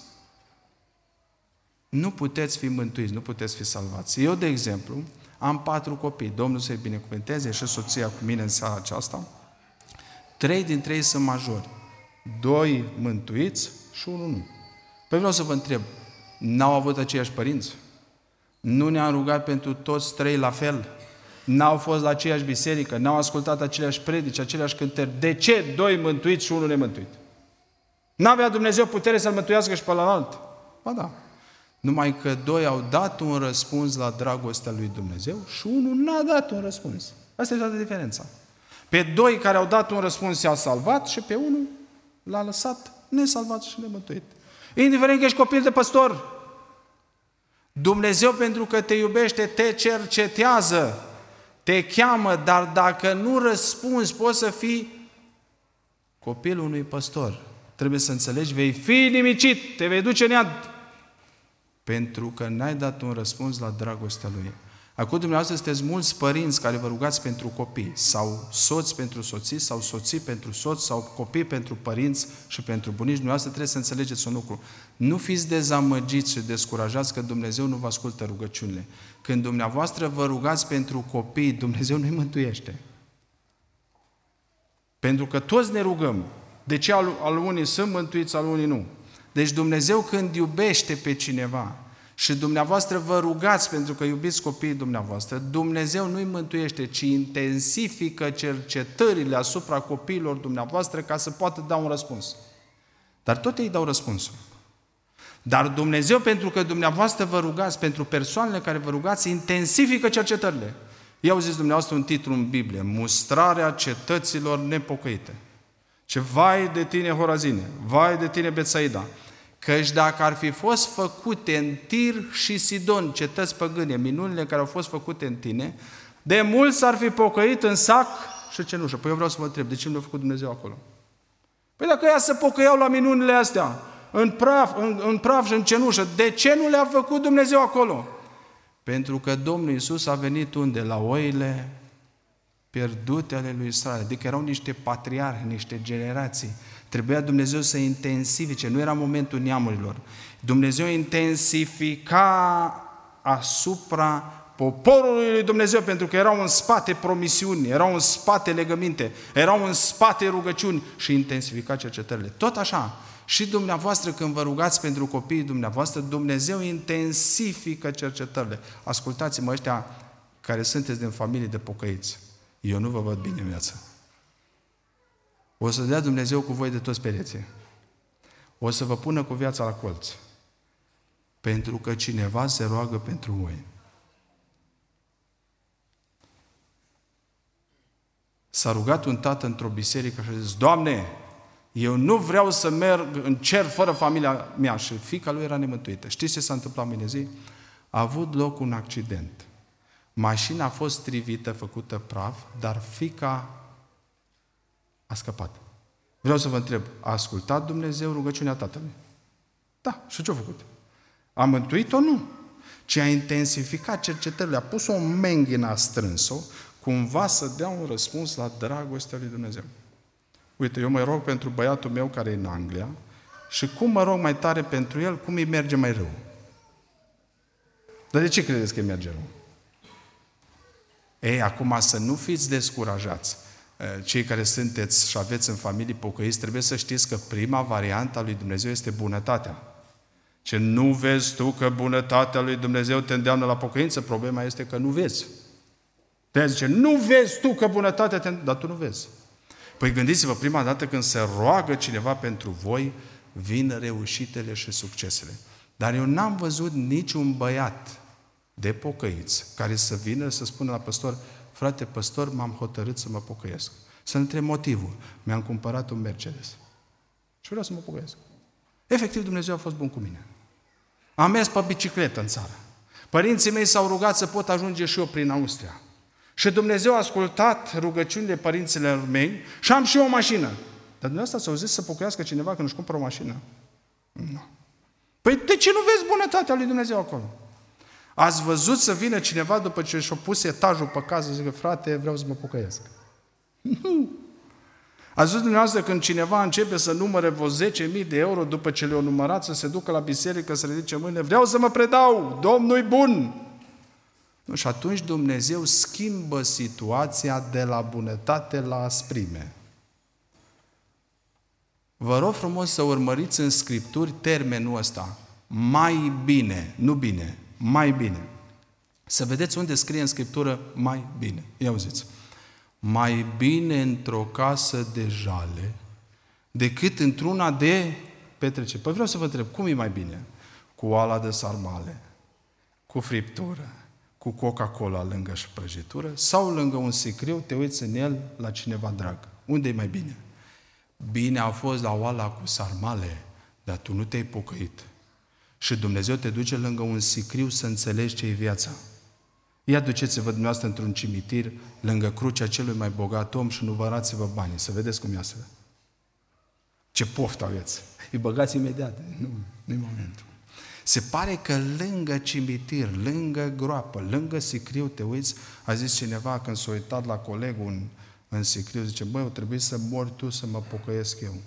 nu puteți fi mântuiți, nu puteți fi salvați. Eu, de exemplu, am 4 copii. Domnul să-i binecuvânteze și soția cu mine în seara aceasta. 3 dintre ei sunt majori. 2 mântuiți și 1 nu. Păi vreau să vă întreb, n-au avut aceiași părinți? Nu ne-am rugat pentru toți 3 la fel? N-au fost la aceeași biserică? N-au ascultat aceleași predici, aceleași cântări? De ce 2 mântuiți și 1 nemântuit? N-avea Dumnezeu putere să-l mântuiască și pe ălalt? Ba da. Numai că 2 au dat un răspuns la dragostea lui Dumnezeu și 1 n-a dat un răspuns. Asta e toată diferența. Pe 2 care au dat un răspuns i-a salvat și pe 1 l-a lăsat nesalvat și nemântuit. Indiferent că ești copil de păstor, Dumnezeu, pentru că te iubește, te cercetează, te cheamă, dar dacă nu răspunzi, poți să fii copilul unui păstor. Trebuie să înțelegi, vei fi nimicit, te vei duce în iad, pentru că n-ai dat un răspuns la dragostea Lui. Acum dumneavoastră sunteți mulți părinți care vă rugați pentru copii, sau soți pentru soții, sau soții pentru soți, sau copii pentru părinți și pentru bunici. Dumneavoastră trebuie să înțelegeți un lucru. Nu fiți dezamăgiți și descurajați că Dumnezeu nu vă ascultă rugăciunile. Când dumneavoastră vă rugați pentru copii, Dumnezeu nu-i mântuiește. Pentru că toți ne rugăm. De ce al unii sunt mântuiți, al unii nu? Deci Dumnezeu când iubește pe cineva și dumneavoastră vă rugați pentru că iubiți copiii dumneavoastră, Dumnezeu nu-i mântuiește, ci intensifică cercetările asupra copiilor dumneavoastră ca să poată da un răspuns. Dar tot ei dau răspunsul. Dar Dumnezeu, pentru că dumneavoastră vă rugați, pentru persoanele care vă rugați, intensifică cercetările. I-au zis dumneavoastră un titlu în Biblie, Mustrarea cetăților nepocăite. Ce vai de tine, Horazine, vai de tine, Betsaida, căci dacă ar fi fost făcute în Tir și Sidon, cetăți păgâne, minunile care au fost făcute în tine, de mult s-ar fi pocăit în sac și cenușă. Păi eu vreau să vă întreb, de ce nu le-a făcut Dumnezeu acolo? Păi dacă ea se pocăiau la minunile astea, în praf și în cenușă, de ce nu le-a făcut Dumnezeu acolo? Pentru că Domnul Iisus a venit unde? La oile pierdute ale lui Israel. Adică erau niște patriarhi, niște generații. Trebuia Dumnezeu să intensifice. Nu era momentul neamurilor. Dumnezeu intensifica asupra poporului lui Dumnezeu, pentru că erau în spate promisiuni, erau în spate legăminte, erau în spate rugăciuni și intensifica cercetările. Tot așa, și dumneavoastră când vă rugați pentru copiii dumneavoastră, Dumnezeu intensifică cercetările. Ascultați-mă, ăștia care sunteți din familii de pocăiți. Eu nu vă văd bine în viață. O să dea Dumnezeu cu voi de toți pereții. O să vă pună cu viața la colț. Pentru că cineva se roagă pentru voi. S-a rugat un tată într-o biserică și a zis, Doamne, eu nu vreau să merg în cer fără familia mea. Și fiica lui era nemântuită. Știți ce s-a întâmplat mâine zi? A avut loc un accident. Mașina a fost strivită, făcută praf, dar fiica a scăpat. Vreau să vă întreb, a ascultat Dumnezeu rugăciunea tatălui? Da. Și ce a făcut? A mântuit-o? Nu. Ci a intensificat cercetările, a pus o menghină, a strâns-o, cumva să dea un răspuns la dragostea lui Dumnezeu. Uite, eu mă rog pentru băiatul meu care e în Anglia și cum mă rog mai tare pentru el, cum îi merge mai rău. Dar de ce credeți că îi merge rău? Ei, acum să nu fiți descurajați. Cei care sunteți și aveți în familii pocăiți, trebuie să știți că prima variantă a lui Dumnezeu este bunătatea. Ce nu vezi tu că bunătatea lui Dumnezeu te îndeamnă la pocăință? Problema este că nu vezi. De-aia zice, nu vezi tu că bunătatea te îndeamnă, dar tu nu vezi. Păi gândiți-vă, prima dată când se roagă cineva pentru voi, vin reușitele și succesele. Dar eu n-am văzut niciun băiat de pocăiți care să vină să spună la păstor, frate păstor, m-am hotărât să mă pocăiesc. Să întreb motivul. Mi-am cumpărat un Mercedes. Și vreau să mă pocăiesc. Efectiv, Dumnezeu a fost bun cu mine. Am mers pe bicicletă în țară. Părinții mei s-au rugat să pot ajunge și eu prin Austria. Și Dumnezeu a ascultat rugăciunile părinților mei și am și eu o mașină. Dar dumneavoastră ați auzit să pocăiască cineva când își cumpără o mașină? Nu. Păi de ce nu vezi bunătatea lui Dumnezeu acolo? Ați văzut să vină cineva după ce și-a pus etajul pe casă, zică, frate, vreau să mă pocăiesc. Nu. Ați văzut dumneavoastră când cineva începe să numere vreo 10.000 de euro după ce le-o numărat, să se ducă la biserică, să ridice mâinile, vreau să mă predau, Domnul-i bun. Și atunci Dumnezeu schimbă situația de la bunătate la asprime. Vă rog frumos să urmăriți în Scripturi termenul ăsta. Mai bine, nu bine, mai bine. Să vedeți unde scrie în Scriptură mai bine. Ia auziți. Mai bine într-o casă de jale decât într-una de petrecere. Păi vreau să vă întreb, cum e mai bine? Cu oala de sarmale, cu friptură, cu Coca-Cola lângă și prăjitură sau lângă un sicriu, te uiți în el la cineva drag. Unde e mai bine? Bine a fost la oala cu sarmale, dar tu nu te-ai pocăit. Și Dumnezeu te duce lângă un sicriu să înțelegi ce e viața. Ia duceți-vă dumneavoastră într-un cimitir, lângă crucea celui mai bogat om și nu vă arați-vă banii, să vedeți cum iasă. Ce poftă aveți! Îi băgați imediat. Nu-i momentul. Se pare că lângă cimitir, lângă groapă, lângă sicriu, te uiți, a zis cineva când s-a uitat la colegul în sicriu, zice, băi, o trebuie să mori tu să mă pocăiesc eu.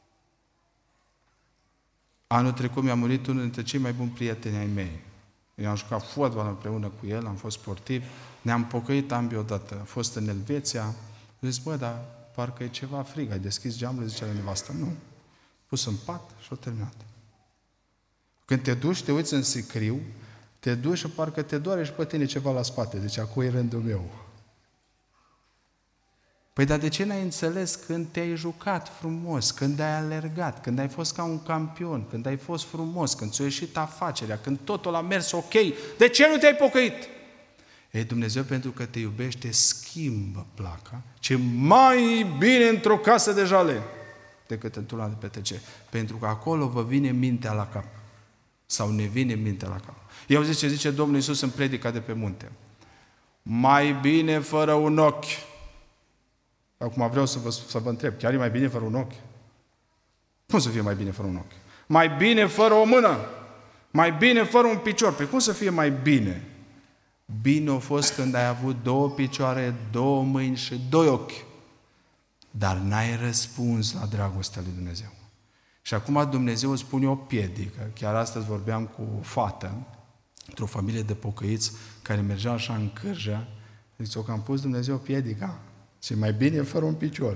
Anul trecut mi-a murit unul dintre cei mai buni prieteni ai mei. Eu am jucat fotbal împreună cu el, am fost sportiv, ne-am pocăit ambii odată. A fost în Elveția, zis, bă, dar parcă e ceva frig, ai deschis geamul, zice la nevastă, nu. Pus în pat și a terminat. Când te duci, te uiți în sicriu, te duci și parcă te doare și pe tine ceva la spate. Zice, acum e rândul meu. Păi dar de ce n-ai înțeles când te-ai jucat frumos, când ai alergat, când ai fost ca un campion, când ai fost frumos, când ți-a ieșit afacerea, când totul a mers ok, de ce nu te-ai pocăit? Ei, Dumnezeu, pentru că te iubește, schimbă placa, ce mai bine într-o casă de jale decât într-una de petrecere. Pentru că acolo vă vine mintea la cap. Sau ne vine mintea la cap. Eu zic ce zice Domnul Iisus în predica de pe munte. Mai bine fără un ochi. Acum vreau să vă întreb, chiar e mai bine fără un ochi? Cum să fie mai bine fără un ochi? Mai bine fără o mână? Mai bine fără un picior? Păi cum să fie mai bine? Bine a fost când ai avut 2 picioare, 2 mâini și 2 ochi. Dar n-ai răspuns la dragostea lui Dumnezeu. Și acum Dumnezeu îți pune o piedică. Chiar astăzi vorbeam cu o fată într-o familie de pocăiți care mergea așa în cârjă. Zice, că am pus Dumnezeu piedica. Și mai bine fără un picior.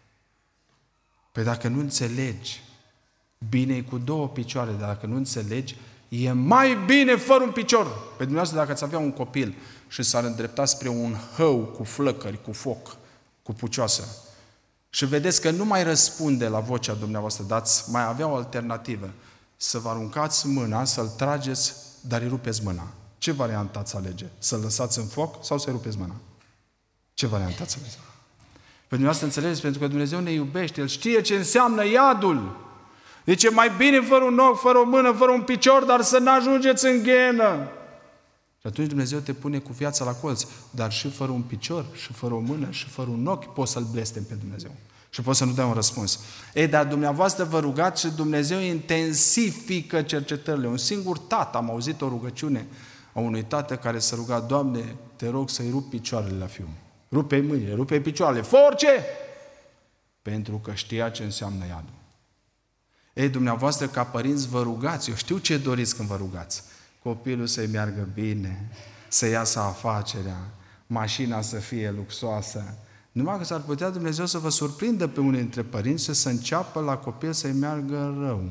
Păi dacă nu înțelegi, bine e cu 2 picioare, dar dacă nu înțelegi, e mai bine fără un picior. Pe dumneavoastră, dacă ați avea un copil și s-ar îndrepta spre un hău cu flăcări, cu foc, cu pucioasă, și vedeți că nu mai răspunde la vocea dumneavoastră, dar mai avea o alternativă. Să vă aruncați mâna, să-l trageți, dar îi rupeți mâna. Ce variantă ați alege? Să-l lăsați în foc sau să-i rupeți mâna? Ce variantă ați alege? Pe dumneavoastră înțelegeți, pentru că Dumnezeu ne iubește, El știe ce înseamnă iadul. Zice, mai bine fără un ochi, fără o mână, fără un picior, dar să n-ajungeți în ghenă. Și atunci Dumnezeu te pune cu viața la colț, dar și fără un picior, și fără o mână, și fără un ochi, poți să-L blestemi pe Dumnezeu. Și poți să nu dai un răspuns. Ei, dar dumneavoastră vă rugați și Dumnezeu intensifică cercetările. Un singur tată, am auzit o rugăciune a unui tată care se ruga, Doamne, te rog să-i rup picioarele la fiul. Rupe-i mâinile, rupe-i picioarele, fă orice! Pentru că știa ce înseamnă iadul. Ei, dumneavoastră, ca părinți, vă rugați. Eu știu ce doriți când vă rugați. Copilul să-i meargă bine, să iasă afacerea, mașina să fie luxoasă. Numai că s-ar putea Dumnezeu să vă surprindă pe unii dintre părinți și să înceapă la copil să-i meargă rău.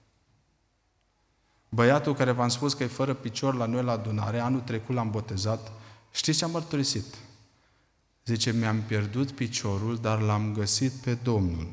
Băiatul care v-am spus că e fără picior la noi la adunare, anul trecut l-am botezat, știți ce am mărturisit? Zice, mi-am pierdut piciorul, dar l-am găsit pe Domnul.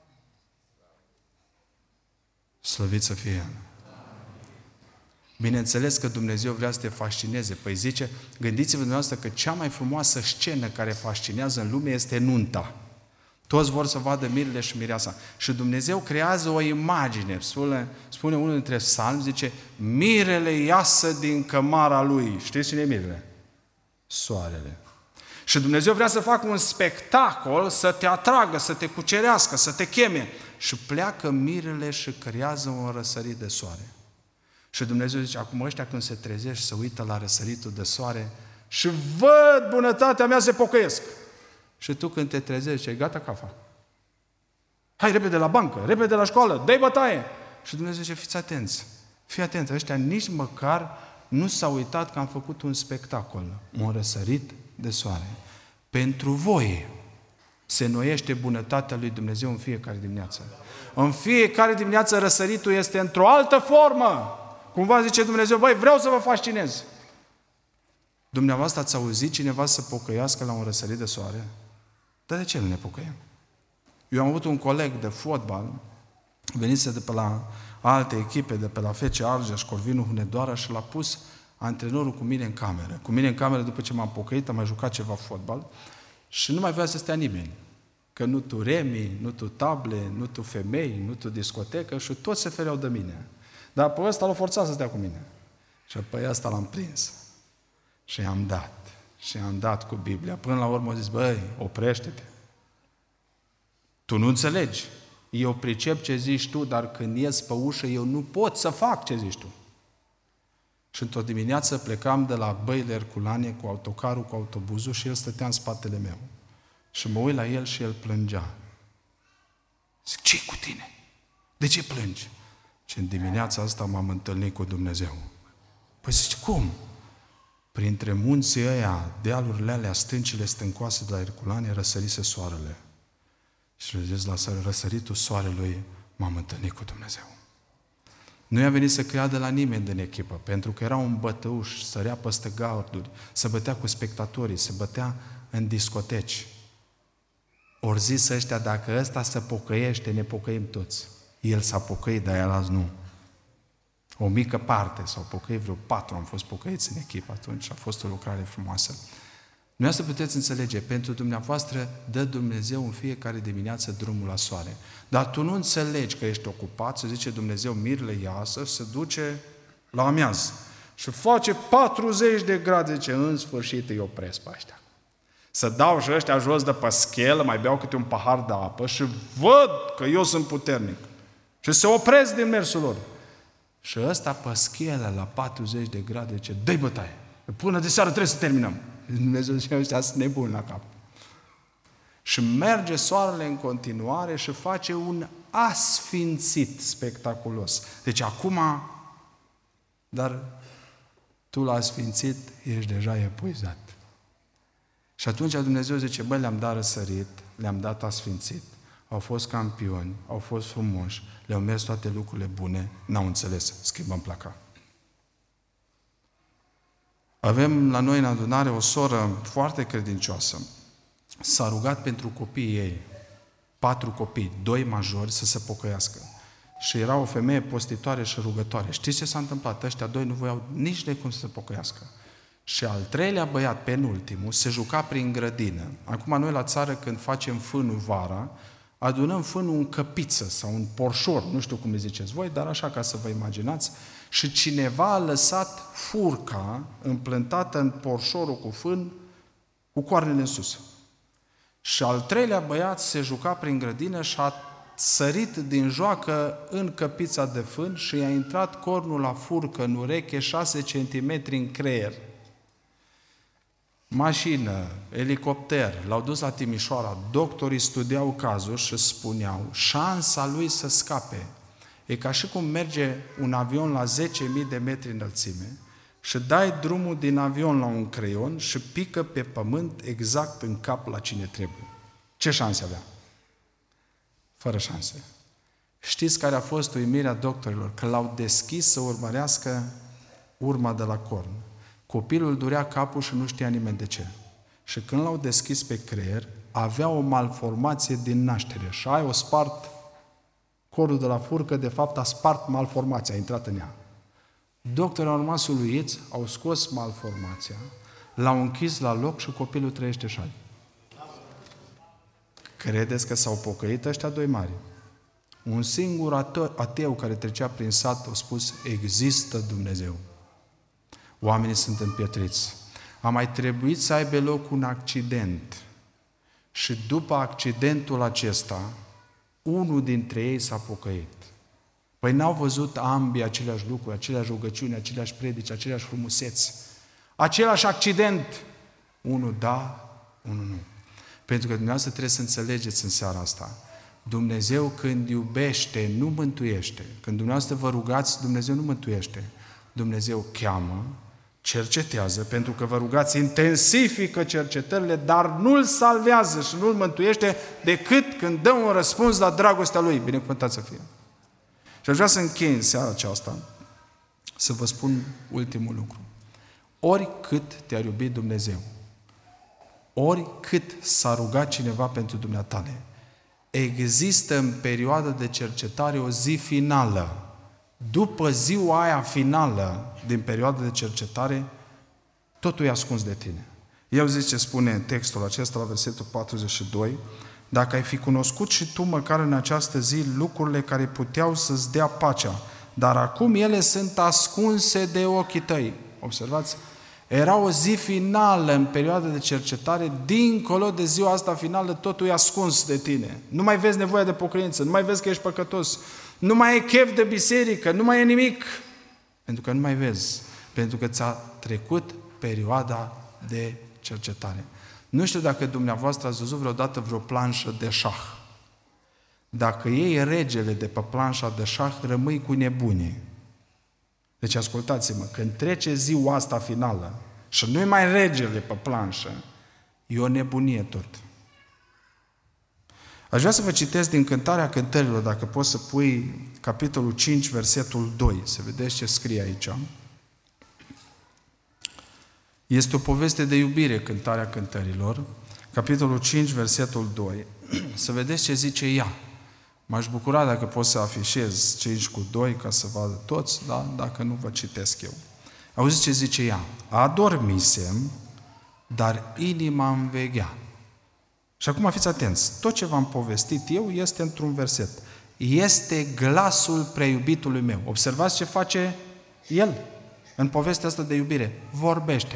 Slăvit să fie El. Bineînțeles că Dumnezeu vrea să te fascineze. Păi zice, gândiți-vă dumneavoastră că cea mai frumoasă scenă care fascinează în lume este nunta. Toți vor să vadă mirele și mireasa. Și Dumnezeu creează o imagine. Spune unul dintre psalmi, zice, mirele iasă din cămara lui. Știți cine e mirele? Soarele. Și Dumnezeu vrea să facă un spectacol, să te atragă, să te cucerească, să te cheme. Și pleacă mirele și creează un răsărit de soare. Și Dumnezeu zice, acum ăștia când se trezesc și se uită la răsăritul de soare și văd bunătatea mea, se pocăiesc. Și tu când te trezești, e gata cafa. Hai repede la bancă, repede la școală, dă-i bătaie. Și Dumnezeu zice, fiți atenți, fii atent, ăștia nici măcar nu s-au uitat că am făcut un spectacol, un răsărit de soare. Pentru voi se înnoiește bunătatea lui Dumnezeu în fiecare dimineață. În fiecare dimineață răsăritul este într-o altă formă. Cumva zice Dumnezeu, băi, vreau să vă fascinez. Dumneavoastră ați auzit cineva să pocăiască la un răsărit de soare? Dar de ce nu ne pocăim? Eu am avut un coleg de fotbal, venise de pe la alte echipe, de pe la FC Argeș, Corvinul, Hunedoara și l-a pus antrenorul cu mine în cameră. Cu mine în cameră, după ce m-am pocăit, am mai jucat ceva fotbal și nu mai vrea să stea nimeni. Că nu tu remi, nu tu table, nu tu femei, nu tu discotecă și toți se fereau de mine. Dar pe ăsta l-a forțat să stea cu mine. Și pe ăsta l-am prins. Și i-am dat. Și i-am dat cu Biblia. Până la urmă a zis, băi, oprește-te. Tu nu înțelegi. Eu pricep ce zici tu, dar când ies pe ușă, eu nu pot să fac ce zici tu. Și într-o dimineață plecam de la Băile Herculane cu autocarul, cu autobuzul și el stătea în spatele meu. Și mă uit la el și el plângea. Zic, ce-i cu tine? De ce plângi? Și în dimineața asta m-am întâlnit cu Dumnezeu. Păi zice, cum? Printre munții ăia, dealurile alea, stâncile stâncoase de la Herculane, răsărise soarele. Și le zis, la răsăritul soarelui m-am întâlnit cu Dumnezeu. Nu i-a venit să creadă la nimeni din echipă, pentru că era un bătăuș, sărea peste garduri, se bătea cu spectatorii, se bătea în discoteci. Ori zis ăștia, dacă ăsta se pocăiește, ne pocăim toți. El s-a pocăit, dar el azi nu. O mică parte, s-au pocăit vreo 4, am fost pocăiți în echipă atunci, a fost o lucrare frumoasă. Dumneavoastră puteți înțelege, pentru dumneavoastră dă Dumnezeu în fiecare dimineață drumul la soare. Dar tu nu înțelegi că ești ocupat, să zice Dumnezeu, mirele iasă, se duce la amiază și face 40 de grade, zice, în sfârșit îi opresc pe ăștia. Să dau și ăștia jos de pe schelă, mai beau câte un pahar de apă și văd că eu sunt puternic. Și se opresc din mersul lor. Și ăsta pe schelă la 40 de grade, zice, dă-i bătaie. Până de seară trebuie să terminăm. Dumnezeu zice, ăștia sunt nebuni la cap. Și merge soarele în continuare și face un asfințit spectaculos. Deci acum, dar tu la asfințit ești deja epuizat. Și atunci Dumnezeu zice, bă, le-am dat răsărit, le-am dat asfințit, au fost campioni, au fost frumoși, le-au mers toate lucrurile bune, n-au înțeles, schimbăm placa. Avem la noi în adunare o soră foarte credincioasă. S-a rugat pentru copiii ei, 4 copii, 2 majori, să se pocăiască. Și era o femeie postitoare și rugătoare. Știți ce s-a întâmplat? Ăștia 2 nu voiau nici de cum să se pocăiască. Și al 3-lea băiat, penultimul, se juca prin grădină. Acum noi la țară, când facem fânul vara, adunăm fânul în căpiță sau în porșor, nu știu cum îi ziceți voi, dar așa ca să vă imaginați, și cineva a lăsat furca împlântată în porșorul cu fân, cu coarnele în sus. Și al 3-lea băiat se juca prin grădină și a sărit din joacă în căpița de fân și i-a intrat cornul la furcă în ureche 6 cm în creier. Mașină, elicopter, l-au dus la Timișoara, doctorii studiau cazul și spuneau, șansa lui să scape e ca și cum merge un avion la 10.000 de metri înălțime și dai drumul din avion la un creion și pică pe pământ exact în cap la cine trebuie. Ce șanse avea? Fără șanse. Știți care a fost uimirea doctorilor? Că l-au deschis să urmărească urma de la corn. Copilul durea capul și nu știa nimeni de ce. Și când l-au deschis pe creier, avea o malformație din naștere. Și aia o spart corul de la furcă, de fapt a spart malformația, a intrat în ea. Doctorii au rămas uluiți, au scos malformația, l-au închis la loc și copilul trăiește și azi. Credeți că s-au pocăit ăștia 2 mari? Un singur ateu care trecea prin sat a spus, există Dumnezeu. Oamenii sunt împietriți. a mai trebuit să aibă loc un accident. Și după accidentul acesta, unul dintre ei s-a pocăit. Păi n-au văzut ambii aceleași lucruri, aceleași rugăciuni, aceleași predici, aceleași frumuseți, același accident. Unul da, unul nu. Pentru că dumneavoastră trebuie să înțelegeți în seara asta. Dumnezeu când iubește, nu mântuiește. Când dumneavoastră vă rugați, Dumnezeu nu mântuiește. Dumnezeu cheamă, cercetează, pentru că vă rugați, intensifică cercetările, dar nu-l salvează și nu-l mântuiește decât când dă un răspuns la dragostea lui. Binecuvântat să fie. Și aș vrea să închei în seara aceasta să vă spun ultimul lucru. Oricât te-ar iubi Dumnezeu, oricât s-a rugat cineva pentru dumneatale, există în perioada de cercetare o zi finală. După ziua aia finală din perioada de cercetare, totul e ascuns de tine. Eu zic ce spune textul acesta la versetul 42, dacă ai fi cunoscut și tu măcar în această zi lucrurile care puteau să-ți dea pacea, dar acum ele sunt ascunse de ochii tăi. Observați? Era o zi finală în perioada de cercetare, dincolo de ziua asta finală, totul e ascuns de tine. Nu mai vezi nevoia de pocăință, nu mai vezi că ești păcătos, nu mai e chef de biserică, nu mai e nimic. Pentru că nu mai vezi, pentru că ți-a trecut perioada de cercetare. Nu știu dacă dumneavoastră ați văzut vreodată vreo planșă de șah. Dacă iei regele de pe planșa de șah, rămâi cu nebuni. Deci ascultați-mă, când trece ziua asta finală și nu-i mai regele pe planșă, e o nebunie tot. Aș vrea să vă citesc din Cântarea Cântărilor, dacă poți să pui capitolul 5, versetul 2, să vedeți ce scrie aici. Este o poveste de iubire, Cântarea Cântărilor, capitolul 5, versetul 2. Să vedeți ce zice ea. M-aș bucura dacă pot să afișez 5 cu 2 ca să vadă toți, da? Dacă nu vă citesc eu. Auziți ce zice ea? Adormisem, dar inima îmi veghea. Și acum fiți atenți, tot ce v-am povestit eu este într-un verset. Este glasul preiubitului meu. Observați ce face el în povestea asta de iubire. Vorbește.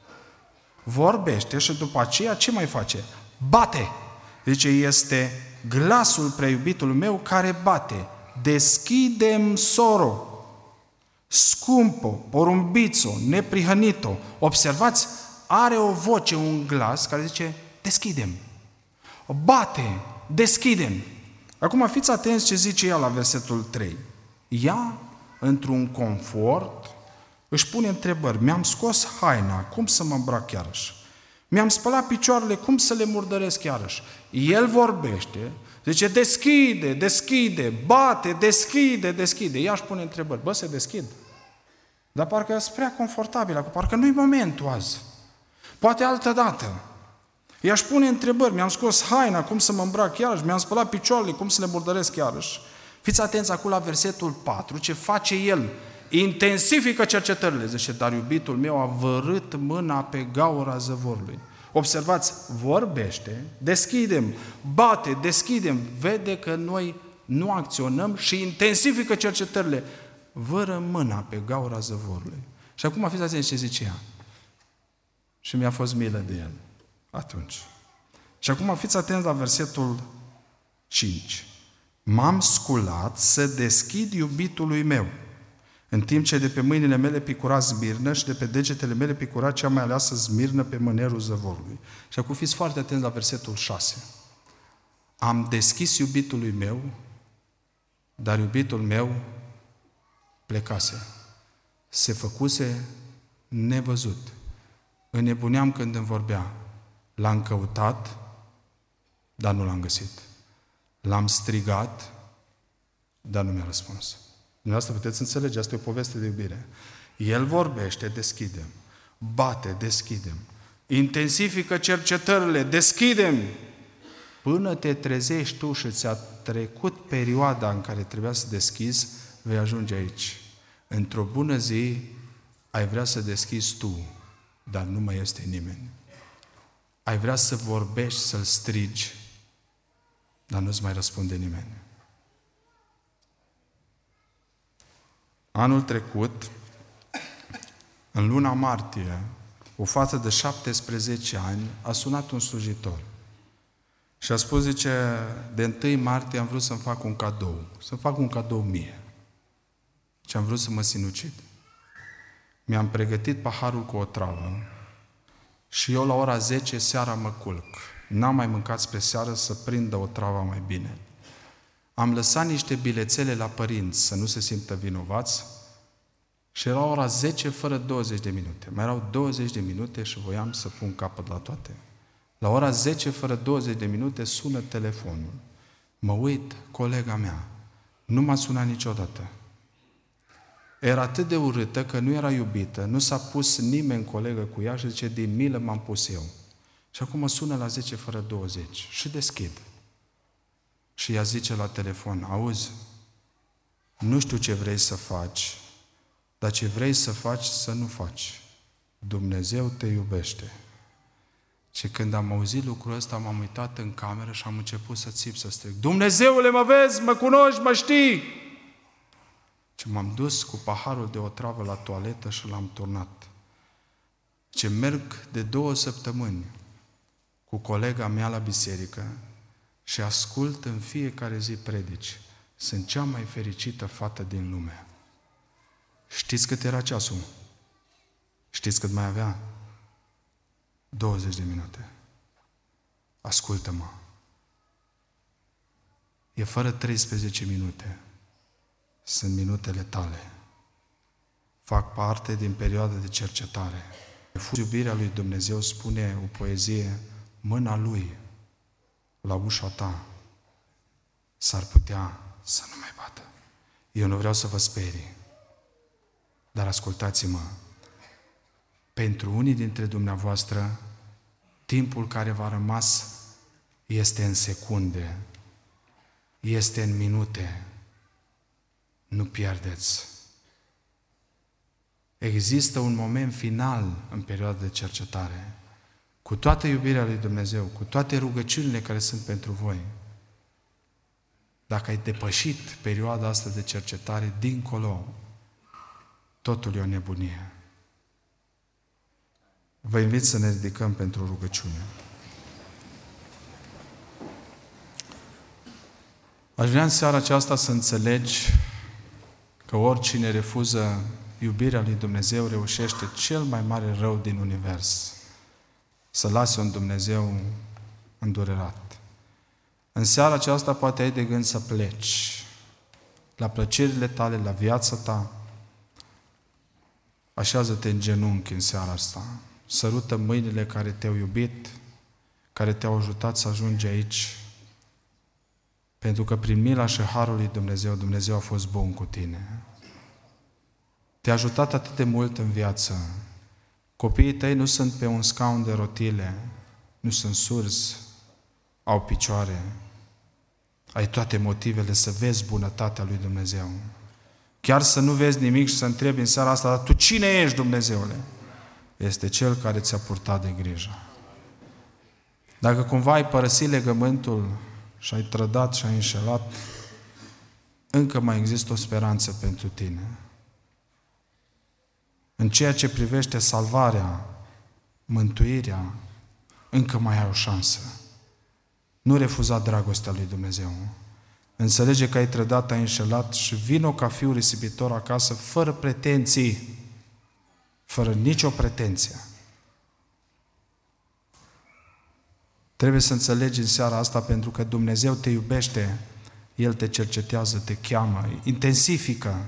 Vorbește și după aceea ce mai face? Bate. Zice, este glasul preiubitului meu care bate. Deschide-mi soro, scumpo, porumbițo, neprihănito. Observați, are o voce, un glas care zice, deschide-mi. Bate, deschide-mi. Acum fiți atenți ce zice ea la versetul 3. Ea, într-un confort, își pune întrebări. Mi-am scos haina, cum să mă îmbrac iarăși? Mi-am spălat picioarele, cum să le murdăresc iarăși? El vorbește, zice, deschide, deschide, bate, deschide, deschide. Ea își pune întrebări. Bă, se deschid. Dar parcă e prea confortabilă, parcă nu-i momentul azi. Poate altă dată. Ea își pune întrebări. Mi-am scos haina, cum să mă îmbrac iarăși? Mi-am spălat picioarele, cum să le murdăresc iarăși? Fiți atenți acum la versetul 4, ce face el. Intensifică cercetările. Zice, dar iubitul meu a vărât mâna pe gaura zăvorului. Observați, vorbește, deschidem, bate, deschidem, vede că noi nu acționăm și intensifică cercetările. Vără mâna pe gaura zăvorului. Și acum fiți atenți ce zice ea. Și mi-a fost milă de el atunci. Și acum fiți atenți la versetul 5. M-am sculat să deschid iubitului meu, în timp ce de pe mâinile mele picura zmirnă și de pe degetele mele picura cea mai aleasă zmirnă pe mânerul zăvorului. Și acum fiți foarte atenți la versetul 6. Am deschis iubitului meu, dar iubitul meu plecase. Se făcuse nevăzut. Înnebuneam când îmi vorbea. L-am căutat, dar nu l-am găsit. L-am strigat, dar nu mi-a răspuns. Dumneavoastră puteți înțelege, asta e o poveste de iubire. El vorbește, deschidem. Bate, deschidem. Intensifică cercetările, deschidem. Până te trezești tu și ți-a trecut perioada în care trebuia să deschizi, vei ajunge aici. Într-o bună zi ai vrea să deschizi tu, dar nu mai este nimeni. Ai vrea să vorbești, să-l strigi, dar nu-ți mai răspunde nimeni. Anul trecut, în luna martie, o fată de 17 ani, a sunat un slujitor și a spus, zice, de 1 martie am vrut să-mi fac un cadou, să-mi fac un cadou mie. Și am vrut să mă sinucid. Mi-am pregătit paharul cu o travă și eu la ora 10 seara mă culc. N-am mai mâncat spre seară să prindă o travă mai bine. Am lăsat niște bilețele la părinți să nu se simtă vinovați și era ora 10 fără 20 de minute. Mai erau 20 de minute și voiam să pun capăt la toate. La ora 10 fără 20 de minute sună telefonul. Mă uit, colega mea, nu m-a sunat niciodată. Era atât de urâtă că nu era iubită, nu s-a pus nimeni colegă cu ea și zice, din milă m-am pus eu. Și acum mă sună la 10 fără 20 și deschid. Și ea zice la telefon, auzi, nu știu ce vrei să faci, dar ce vrei să faci, să nu faci. Dumnezeu te iubește. Și când am auzit lucrul ăsta, m-am uitat în cameră și am început să țip, să strig. Dumnezeule, mă vezi, mă cunoști, mă știi! Și m-am dus cu paharul de otravă la toaletă și l-am turnat. Ce merg de 2 săptămâni cu colega mea la biserică și ascult în fiecare zi predici. Sunt cea mai fericită fată din lume. Știți cât era ceasul? Știți cât mai avea? 20 de minute. Ascultă-mă. E fără 13 minute. Sunt minutele tale. Fac parte din perioada de cercetare. Iubirea lui Dumnezeu, spune o poezie, mâna Lui la ușa ta s-ar putea să nu mai bată. Eu nu vreau să vă sperii, dar ascultați-mă, pentru unii dintre dumneavoastră, timpul care v-a rămas este în secunde, este în minute. Nu pierdeți. Există un moment final în perioada de cercetare. Cu toată iubirea lui Dumnezeu, cu toate rugăciunile care sunt pentru voi, dacă ai depășit perioada asta de cercetare, dincolo, totul e o nebunie. Vă invit să ne ridicăm pentru rugăciune. Aș vrea în seara aceasta să înțelegi că oricine refuză iubirea lui Dumnezeu reușește cel mai mare rău din univers. Să lase un Dumnezeu îndurerat. În seara aceasta poate ai de gând să pleci la plăcerile tale, la viața ta. Așează-te în genunchi în seara asta. Sărută mâinile care te-au iubit, care te-au ajutat să ajungi aici. Pentru că prin mila și harul lui Dumnezeu, Dumnezeu a fost bun cu tine. Te-a ajutat atât de mult în viață. Copiii tăi nu sunt pe un scaun de rotile, nu sunt surzi, au picioare. Ai toate motivele să vezi bunătatea lui Dumnezeu. Chiar să nu vezi nimic și să întrebi în seara asta, dar tu cine ești, Dumnezeule? Este Cel care ți-a purtat de grijă. Dacă cumva ai părăsit legământul și ai trădat și ai înșelat, încă mai există o speranță pentru tine. În ceea ce privește salvarea, mântuirea, încă mai ai o șansă. Nu refuza dragostea lui Dumnezeu. Înțelege că ai trădat, ai înșelat și vino ca fiul risipitor acasă fără pretenții, fără nicio pretenție. Trebuie să înțelegi în seara asta, pentru că Dumnezeu te iubește, El te cercetează, te cheamă, intensifică.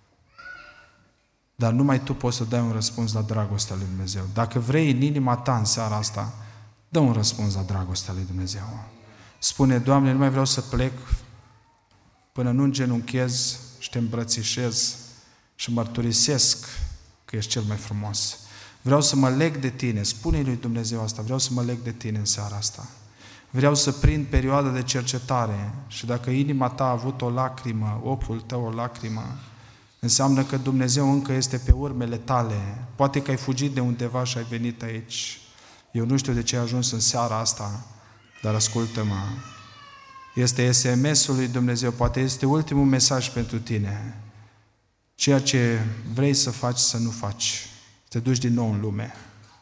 Dar numai tu poți să dai un răspuns la dragostea lui Dumnezeu. Dacă vrei în inima ta în seara asta, dă un răspuns la dragostea lui Dumnezeu. Spune, Doamne, nu mai vreau să plec până nu îngenunchez și te îmbrățișez și mărturisesc că ești cel mai frumos. Vreau să mă leg de Tine. Spune-i lui Dumnezeu asta. Vreau să mă leg de Tine în seara asta. Vreau să prind perioada de cercetare și dacă inima ta a avut o lacrimă, ochiul tău o lacrimă, înseamnă că Dumnezeu încă este pe urmele tale. Poate că ai fugit de undeva și ai venit aici. Eu nu știu de ce ai ajuns în seara asta, dar ascultă-mă. Este SMS-ul lui Dumnezeu, poate este ultimul mesaj pentru tine. Ceea ce vrei să faci, să nu faci. Te duci din nou în lume.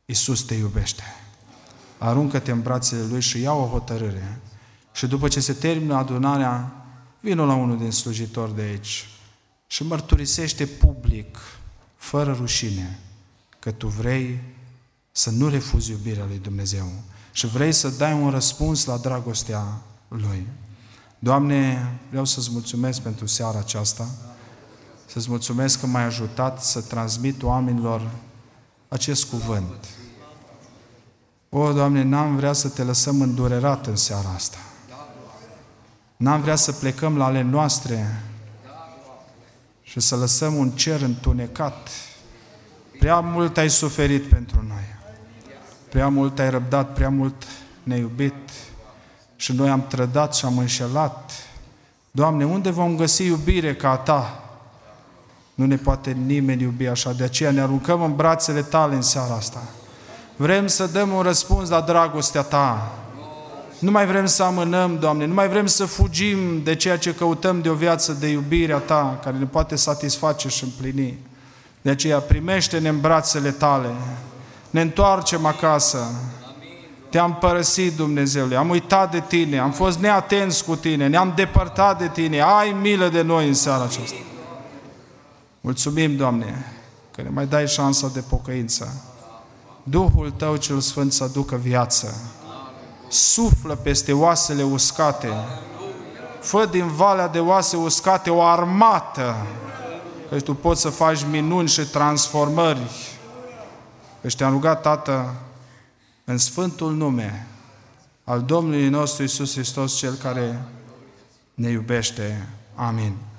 Iisus te iubește. Aruncă-te în brațele Lui și ia o hotărâre. Și după ce se termină adunarea, vină la unul din slujitori de aici și mărturisește public, fără rușine, că tu vrei să nu refuzi iubirea lui Dumnezeu și vrei să dai un răspuns la dragostea Lui. Doamne, vreau să-ți mulțumesc pentru seara aceasta, să-ți mulțumesc că m-ai ajutat să transmit oamenilor acest cuvânt. O, Doamne, n-am vrea să te lăsăm îndurerat în seara asta. N-am vrea să plecăm la ale noastre și să lăsăm un cer întunecat. Prea mult ai suferit pentru noi. Prea mult ai răbdat, prea mult ne-ai iubit și noi am trădat și am înșelat. Doamne, unde vom găsi iubire ca a Ta? Nu ne poate nimeni iubi așa, de aceea ne aruncăm în brațele Tale în seara asta. Vrem să dăm un răspuns la dragostea Ta. Nu mai vrem să amânăm, Doamne, nu mai vrem să fugim de ceea ce căutăm de o viață de iubirea Ta, care ne poate satisface și împlini. De aceea primește-ne în brațele Tale, ne întoarcem acasă. Te-am părăsit, Dumnezeule, am uitat de Tine, am fost neatenți cu Tine, ne-am depărtat de Tine. Ai milă de noi în seara aceasta. Mulțumim, Doamne, că ne mai dai șansa de pocăință. Duhul Tău cel Sfânt să aducă viață. Suflă peste oasele uscate. Fă din valea de oase uscate o armată. Că Tu poți să faci minuni și transformări. Că Te-am rugat, Tată, în sfântul nume al Domnului nostru Iisus Hristos, Cel care ne iubește. Amin.